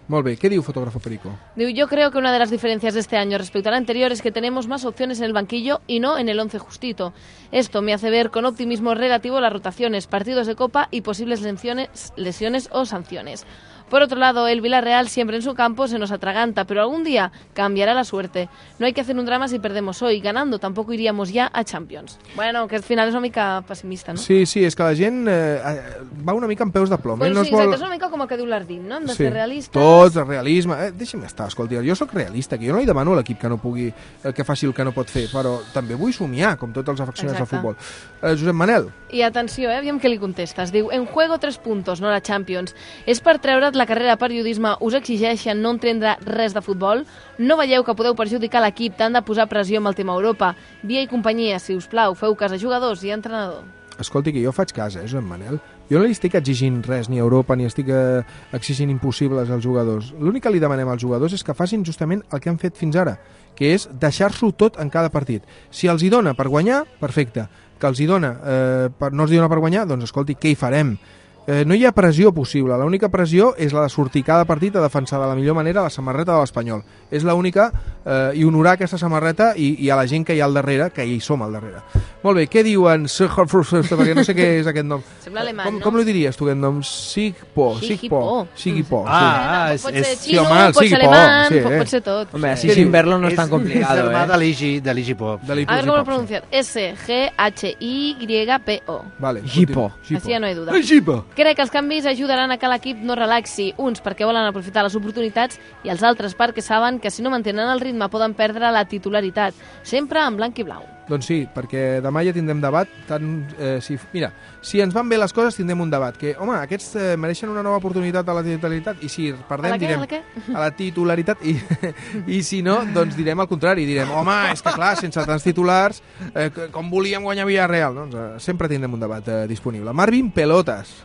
Molt bé, ¿qué diu Fotógrafo Perico? Digo, yo creo que una de las diferencias de este año respecto al anterior es que tenemos más opciones en el banquillo y no en el once justito. Esto me hace ver con optimismo relativo las rotaciones, partidos de Copa y posibles lesiones, lesiones o sanciones. Por otro lado, el Villarreal siempre en su campo se nos atraganta, pero algún día cambiará la suerte. No hay que hacer un drama si perdemos hoy. Ganando tampoco iríamos ya a Champions. Bueno, que al final és una mica pessimista, no? Sí, sí, és que la gent eh, va una mica amb peus de plom. Pues eh? no sí, es vol... exacte, és una mica com el que diu l'Ardín, no? Hem de Sí, ser realistes. tot, el realisme. Eh, deixa'm estar, escolti, jo sóc realista, que jo no li demano a l'equip que no pugui, eh, que faci el que no pot fer, però també vull somiar, com tots els afeccionats Exacte. al futbol. Eh, Josep Manel. I atenció, eh? Aviam què li contestes. Diu, en juego tres puntos, no la Champions. És per treure't la carrera de periodisme, us exigeixen no entendre res de futbol? No veieu que podeu perjudicar l'equip tant de posar pressió amb el tema Europa? Via i companyia, si us plau, feu cas a jugadors i a entrenador. Escolti, que jo faig cas, eh, Josep Manel. Jo no li estic exigint res ni a Europa, ni estic eh, exigint impossibles als jugadors. L'únic que li demanem als jugadors és que facin justament el que han fet fins ara, que és deixar-s'ho tot en cada partit. Si els hi dona per guanyar, perfecte. Que els hi dona, eh, per, no els hi dona per guanyar, doncs escolti, què hi farem? Eh, no hi ha pressió possible, l'única pressió és la de sortir cada partit a defensar de la millor manera la samarreta de l'Espanyol. És l'única, eh, i honorar aquesta samarreta i, i a la gent que hi ha al darrere, que hi som al darrere. Molt bé, què diuen? Perquè no sé què és aquest nom. Sembla alemany, com, no? com li diries tu aquest nom? Sigpo, Sigpo. Sigpo. Ah, Pot és- ser és- xino, sí, home, el pot ser Sigpo, alemán, sí, pot, eh. pot ser tot. Hombre, así sin verlo no es tan complicado, És germà eh? de l'Igi, de l'Igi Pop. De A ver cómo lo pronunciar. S G H I Y P O. Vale, Gipo. Així ja no hi ha duda. Gipo. Crec que els canvis ajudaran a que l'equip no relaxi, uns perquè volen aprofitar les oportunitats i els altres perquè saben que si no mantenen el ritme poden perdre la titularitat, sempre en blanc i blau. Doncs sí, perquè demà ja tindrem debat. Tant, eh, si, mira, si ens van bé les coses tindrem un debat. Que, home, aquests eh, mereixen una nova oportunitat a la titularitat i si perdem A la què, direm... a la què? A la titularitat i, i si no, doncs direm el contrari. Direm, home, és que clar, sense tants titulars, eh, com volíem guanyar Villarreal. Doncs eh, sempre tindrem un debat eh, disponible. Marvin Pelotas.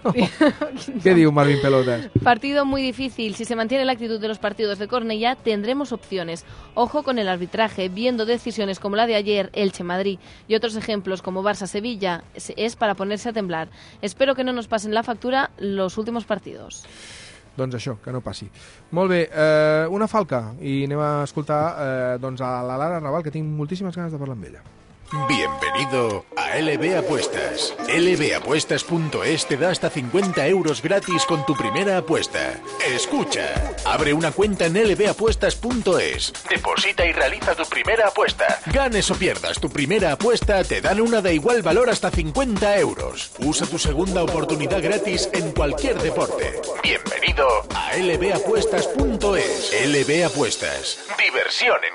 ¿Qué diu Marvin Pelotas? Partido muy difícil. Si se mantiene la actitud de los partidos de Cornellá, tendremos opciones. Ojo con el arbitraje. Viendo decisiones como la de ayer, Elche-Madrid y otros ejemplos como Barça-Sevilla, es- es para ponerse a temblar. Espero que no nos pasen la factura los últimos partidos. Doncs això, que no passi. Molt bé, eh, una falca. I anem a escoltar eh, doncs a la Lara Raval, que tinc moltíssimes ganes de parlar amb ella. Bienvenido a L B Apuestas. L B apuestas punto es te da hasta cincuenta euros gratis con tu primera apuesta. Escucha, abre una cuenta en L B apuestas punto es, deposita y realiza tu primera apuesta. Ganes o pierdas tu primera apuesta, te dan una de igual valor hasta cincuenta euros. Usa tu segunda oportunidad gratis en cualquier deporte. Bienvenido a L B apuestas punto es. L B Apuestas. Diversión en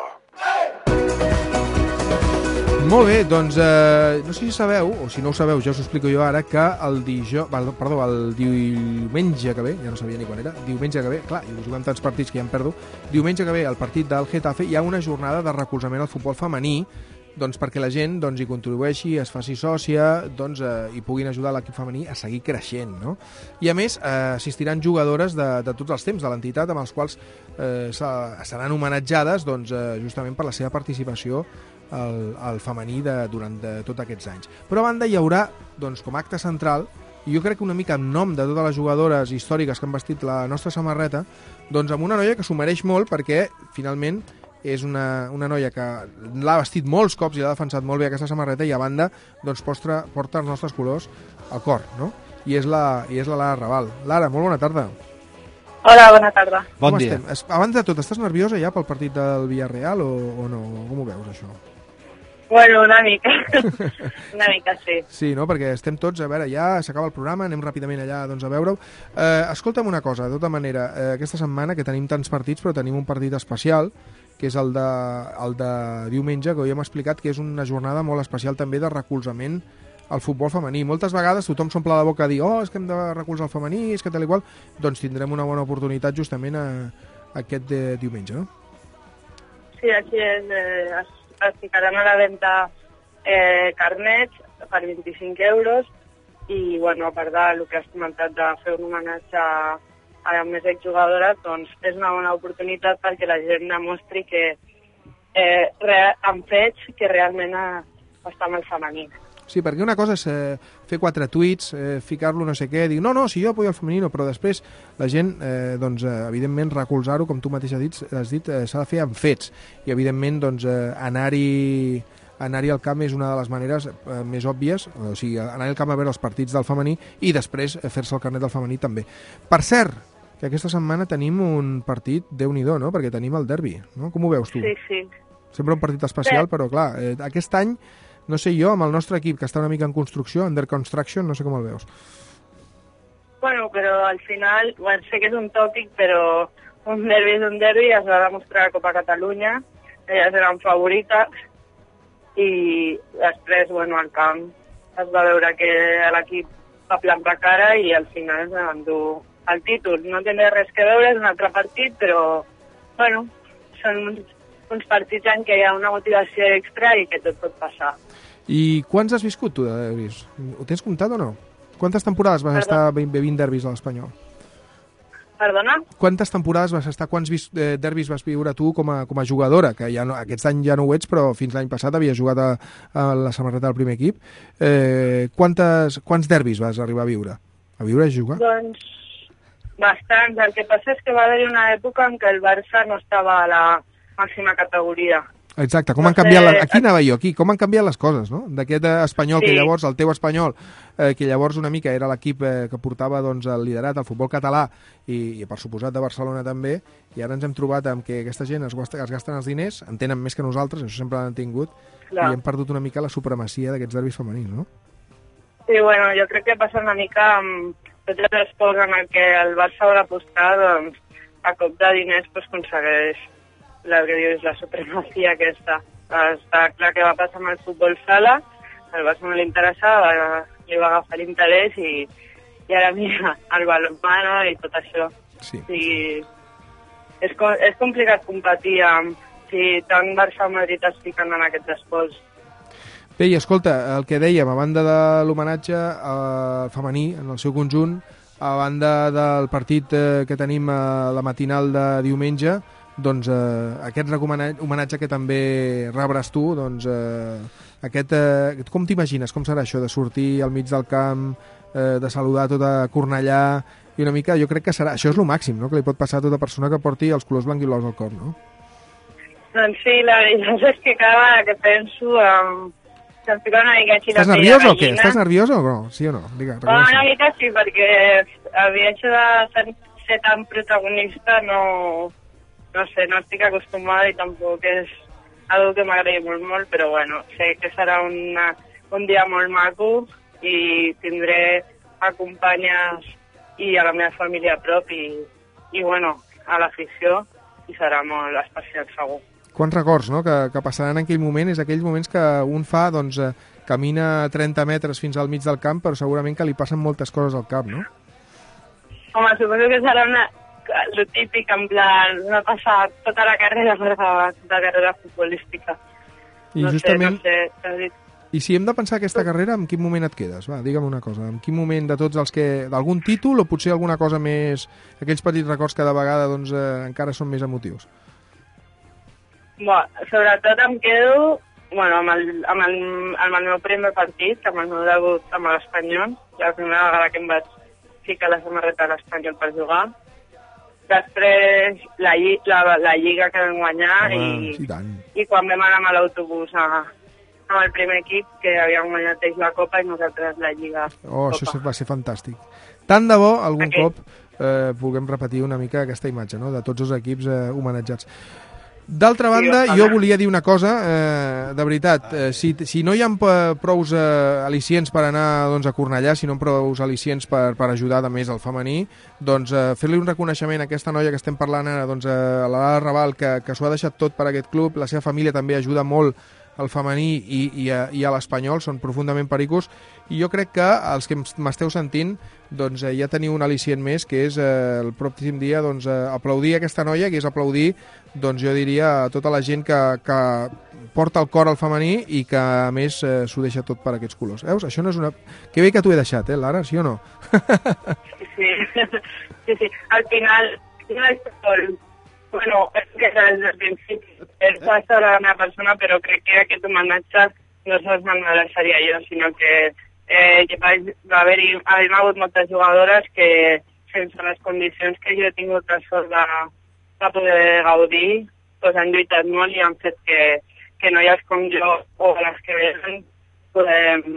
juego. Molt bé, doncs eh, no sé si sabeu, o si no ho sabeu, ja us ho explico jo ara, que el dijous, perdó, el diumenge que ve, ja no sabia ni quan era, diumenge que ve, clar, i us juguem tants partits que ja em perdo, diumenge que ve, al partit del Getafe, hi ha una jornada de recolzament al futbol femení, doncs perquè la gent doncs, hi contribueixi, es faci sòcia doncs, eh, i puguin ajudar l'equip femení a seguir creixent. No? I a més, eh, assistiran jugadores de, de tots els temps de l'entitat amb els quals eh, seran homenatjades doncs, eh, justament per la seva participació al, al femení de, durant de, tots aquests anys. Però a banda hi haurà, doncs, com a acte central, i jo crec que una mica en nom de totes les jugadores històriques que han vestit la nostra samarreta, doncs amb una noia que s'ho mereix molt perquè, finalment, és una, una noia que l'ha vestit molts cops i l'ha defensat molt bé aquesta samarreta i a banda doncs, porta, porta els nostres colors al cor, no? I és la, i és la Lara Raval. Lara, molt bona tarda. Hola, bona tarda. Bon dia. Estem? Abans de tot, estàs nerviosa ja pel partit del Villarreal o, o no? Com ho veus, això? Bueno, una mica. una mica, sí. Sí, no? Perquè estem tots, a veure, ja s'acaba el programa, anem ràpidament allà doncs, a veure-ho. Eh, escolta'm una cosa, de tota manera, eh, aquesta setmana que tenim tants partits, però tenim un partit especial, que és el de, el de diumenge, que ja hem explicat que és una jornada molt especial també de recolzament al futbol femení. Moltes vegades tothom s'omple la boca a dir oh, és que hem de recolzar el femení, és que tal i qual, doncs tindrem una bona oportunitat justament a, a aquest de, diumenge, no? Sí, així és. Eh, es, es ficaran a la venda eh, carnets per vint-i-cinc euros i, bueno, a part del que has comentat de fer un homenatge a, a més exjugadores, doncs és una bona oportunitat perquè la gent demostri que eh, re, amb fets que realment eh, està amb el femení. Sí, perquè una cosa és eh, fer quatre tuits, eh, ficar-lo no sé què, dir, no, no, si jo apoyo el femenino, però després la gent, eh, doncs, eh, evidentment, recolzar-ho, com tu mateix has dit, has dit eh, s'ha de fer amb fets. I, evidentment, doncs, eh, anar-hi anar-hi al camp és una de les maneres eh, més òbvies, o sigui, anar-hi al camp a veure els partits del femení i després eh, fer-se el carnet del femení també. Per cert, que aquesta setmana tenim un partit, Déu-n'hi-do, no? Perquè tenim el derbi, no? Com ho veus tu? Sí, sí. Sempre un partit especial, Bé. però clar, eh, aquest any, no sé jo, amb el nostre equip, que està una mica en construcció, under construction, no sé com el veus. Bueno, però al final, bueno, sé que és un tòpic, però un derbi és un derbi, es va demostrar a Copa Catalunya, elles eren favorites, i després, bueno, al camp es va veure que l'equip va plantar cara i al final es va endur el títol. No té res que veure, és un altre partit, però, bueno, són uns, uns partits en què hi ha una motivació extra i que tot pot passar. I quants has viscut tu de derbis? Ho tens comptat o no? Quantes temporades vas Perdó? estar bevint derbis a l'Espanyol? Perdona? Quantes temporades vas estar, quants vis, eh, derbis vas viure tu com a, com a jugadora? Que ja no, aquest any ja no ho ets, però fins l'any passat havies jugat a, a la samarreta del primer equip. Eh, quantes, quants derbis vas arribar a viure? A viure i jugar? Doncs bastants. El que passa és que va haver-hi una època en què el Barça no estava a la màxima categoria. Exacte, com No han canviat... sé, La, aquí anava jo, aquí, com han canviat les coses, no? D'aquest eh, espanyol, Sí. que llavors, el teu espanyol, eh, que llavors una mica era l'equip eh, que portava doncs, el liderat, el futbol català, i, i per suposat de Barcelona també, i ara ens hem trobat amb que aquesta gent es, gasta, es gasten els diners, en tenen més que nosaltres, això sempre l'han tingut, Clar. i hem perdut una mica la supremacia d'aquests derbis femenins, no? Sí, bueno, jo crec que passa una mica amb tots els esports en el que el Barça vol apostar, doncs, a cop de diners pues, aconsegueix la que dius, la supremacia aquesta. Està clar que va passar amb el futbol sala, el Barça no li interessava, va, li va agafar l'interès i, i ara mira, el balonmano i tot això. Sí. I és, co és complicat competir amb si tant Barça o Madrid es fiquen en aquests esports. Bé, i escolta, el que dèiem, a banda de l'homenatge eh, femení en el seu conjunt, a banda del partit eh, que tenim a la matinal de diumenge, doncs eh, aquest homenatge que també rebràs tu, doncs eh, aquest, eh, com t'imagines, com serà això de sortir al mig del camp, eh, de saludar tota Cornellà, i una mica, jo crec que serà, això és el màxim, no?, que li pot passar a tota persona que porti els colors blanc i blaus al cor, no? Doncs sí, la veritat és que cada vegada que penso em, se'm fica una mica així la Estàs pell de nerviós o què? gallina. Estàs nerviós o no? Sí o no? Digue, Bueno, una reconeix-ho. mica sí, perquè el viatge de ser, ser tan protagonista no, no sé, no estic acostumada i tampoc és algo que m'agradi molt, molt, però bueno, sé que serà una, un dia molt maco i tindré acompanyes i a la meva família a prop i, i bueno, a l'afició i serà molt especial segur. Quants records, no?, que, que passaran en aquell moment, és aquells moments que un fa, doncs, eh, camina trenta metres fins al mig del camp, però segurament que li passen moltes coses al cap, no? Home, suposo que serà una, lo típic, en plan, no passar tota la carrera per davant, de carrera futbolística. I no justament, sé, no sé, t'has dit. i si hem de pensar aquesta carrera, en quin moment et quedes? Va, digue'm una cosa, en quin moment de tots els que... d'algun títol o potser alguna cosa més... aquells petits records que de vegada, doncs, eh, encara són més emotius? Bueno, sobretot em quedo bueno, amb, el, amb, el, amb el meu primer partit, amb el meu debut amb l'Espanyol, la primera vegada que em vaig ficar la samarreta de l'Espanyol per jugar. Després la, lli la, la Lliga que vam guanyar Home, i, sí, tant. i quan vam anar amb l'autobús a, amb el primer equip, que havíem guanyat ells la Copa i nosaltres la Lliga. Oh, Copa. això va ser fantàstic. Tant de bo, algun Aquell. cop, eh, puguem repetir una mica aquesta imatge, no?, de tots els equips eh, homenatjats. D'altra banda, Sí, jo volia dir una cosa, eh, de veritat, eh, si, si no hi ha p- prous eh, al·licients per anar doncs, a Cornellà, si no hi ha prous al·licients per, per ajudar de més al femení, doncs eh, fer-li un reconeixement a aquesta noia que estem parlant ara, doncs, a la Lara Raval, que, que s'ho ha deixat tot per aquest club, la seva família també ajuda molt al femení i, i a, i a l'espanyol, són profundament pericos, i jo crec que els que m'esteu sentint doncs, eh, ja teniu un al·licient més, que és eh, el pròxim dia doncs, eh, aplaudir aquesta noia, que és aplaudir, doncs, jo diria, a tota la gent que, que porta el cor al femení i que, a més, eh, s'ho deixa tot per aquests colors. Veus? Això no és una... Que bé que t'ho he deixat, eh, Lara, sí o no? Sí, sí, sí. Al final, no és tot. Bueno, és que des del principi és ser la meva persona, però crec que aquest homenatge no sols me mereixeria jo, sinó que eh, vaig, va haver-hi ha hagut moltes jugadores que sense les condicions que jo he tingut la sort de, de poder gaudir, doncs han lluitat molt i han fet que, que noies com jo o les que venen podem,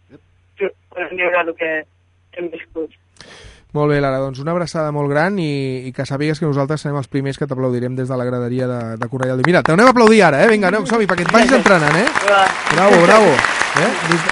podem viure el que hem viscut. Molt bé, Lara, doncs una abraçada molt gran i, i que sàpigues que nosaltres serem els primers que t'aplaudirem des de la graderia de, de Cornellà. Mira, t'anem a aplaudir ara, eh? Vinga, anem, som-hi, perquè et vagis entrenant, eh? Bravo, bravo. Eh?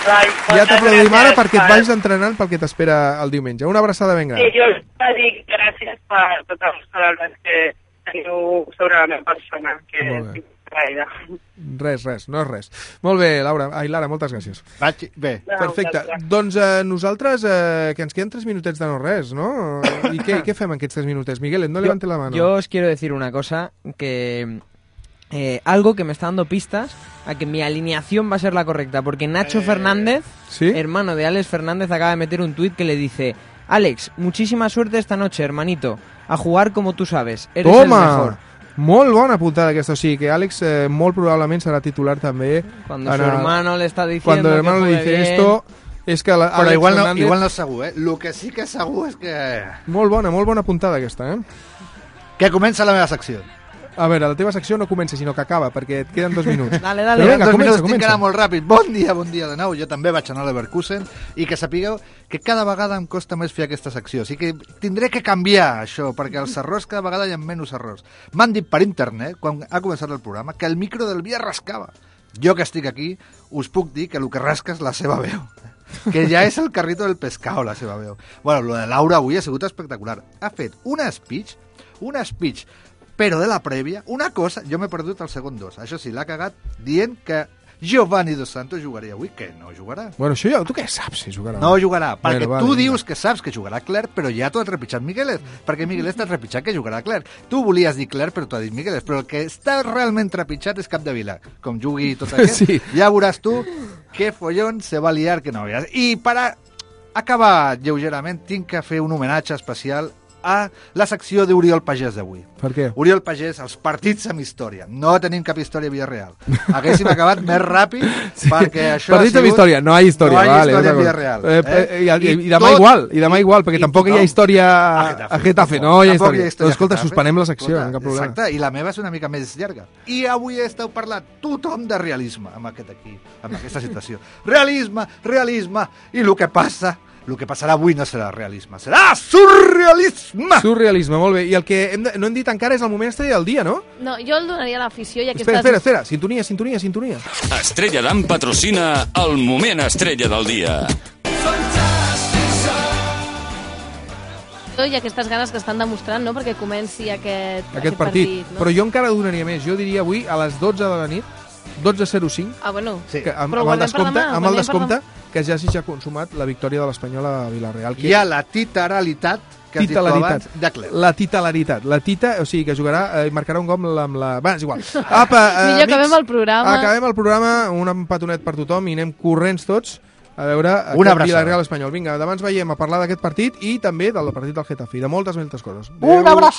Ja t'aplaudim ara perquè et vagis entrenant pel que t'espera el diumenge. Una abraçada ben gran. Sí, jo us dic gràcies per totes les paraules que teniu sobre la meva persona, que estic traïda. Res, res, no és res. Molt bé, Laura. Ai, Lara, moltes gràcies. Vaig, bé. Perfecte. Doncs eh, nosaltres, eh, que ens queden tres minutets de no res, no? I què, què fem en aquests tres minutets? Miguel, no levante la mano. Yo os quiero decir una cosa, que eh, algo que me está dando pistas a que mi alineación va a ser la correcta, porque Nacho eh... Fernández, ¿sí? hermano de Alex Fernández, acaba de meter un tuit que le dice: Alex, muchísima suerte esta noche, hermanito, a jugar como tú sabes, eres Toma! el mejor. Molt bona puntada aquesta, o sigui que Àlex eh, molt probablement serà titular també. Cuando su hermano le está diciendo Cuando el hermano le dice bien. esto, és que la, Però Àlex igual no, Fernández... igual no és segur, eh? El que sí que és segur és que... Molt bona, molt bona puntada aquesta, eh? Que comença la meva secció. A veure, la teva secció no comença, sinó que acaba, perquè et queden dos minuts. Dale, dale. Però vinga, dos comença, minuts tinc que comença. anar molt ràpid. Bon dia, bon dia de nou. Jo també vaig anar a Leverkusen i que sapigueu que cada vegada em costa més fer aquesta secció. O sigui que tindré que canviar això, perquè els errors cada vegada hi ha menys errors. M'han dit per internet, quan ha començat el programa, que el micro del Via rascava. Jo que estic aquí, us puc dir que el que rasca és la seva veu. Que ja és el carrito del pescado, la seva veu. Bueno, lo de Laura avui ha sigut espectacular. Ha fet una speech, una speech però de la prèvia, una cosa, jo m'he perdut el segon dos. Això sí, l'ha cagat dient que Giovanni Dos Santos jugaria avui, que no jugarà. Bueno, això ja, tu què saps si jugarà? No jugarà, perquè bueno, tu vale, dius que saps que jugarà Clerc, però ja t'ho has trepitjat Miguelet, perquè Miguelet t'ha trepitjat que jugarà Clerc. Tu volies dir Clerc, però t'ho ha dit Miguelet, però el que està realment trepitjat és Capdevila. Com jugui tot aquest, sí. Ja veuràs tu que follón se va liar que no veuràs. I per a acabar lleugerament, tinc que fer un homenatge especial a la secció d'Oriol Pagès d'avui. Per què? Oriol Pagès, els partits amb història. No tenim cap història a Villarreal. Haguéssim acabat més ràpid, sí. perquè això Partits ha sigut... amb història, no hi ha història. No hi ha vale, història a Villarreal. Eh, eh, i, i, I demà tot, igual, i demà igual, perquè i tampoc tothom, hi ha història a Getafe. A Getafe. No hi ha Tampoc història. hi ha història Doncs, escolta, a Getafe. suspenem la secció, Escolta, no cap problema. Exacte, i la meva és una mica més llarga. I avui esteu parlant tothom de realisme amb aquest aquí, amb aquesta situació. Realisme, realisme, i el que passa... El que passarà avui no serà realisme, serà surrealisme! Surrealisme, molt bé. I el que hem de, no hem dit encara és el moment estrella del dia, no? No, jo el donaria a l'afició i aquestes... Espera, espera, espera. Sintonia, sintonia, sintonia. Estrella d'Am patrocina el moment estrella del dia. I aquestes ganes que estan demostrant, no?, perquè comenci aquest, Aquest, aquest partit. partit no? Però jo encara donaria més. Jo diria avui a les dotze de la nit, dotze zero cinc, Ah, bueno. Sí. que, amb, Però amb el guardem per descompte, demà, amb el guardem per descompte demà. que ja s'hi ha consumat la victòria de l'Espanyol a Vilareal. Que Hi ha la titeralitat que has dit tu abans de Clerc. La titularitat. La tita, o sigui, que jugarà, eh, marcarà un gol amb la... Va, és igual. Apa, eh, Millor acabem el programa. Acabem el programa, un petonet per tothom i anem corrents tots a veure Una aquest abraçada. Vilareal Espanyol. Vinga, demà ens veiem a parlar d'aquest partit i també del partit del Getafe i de moltes, moltes coses. Un abraç!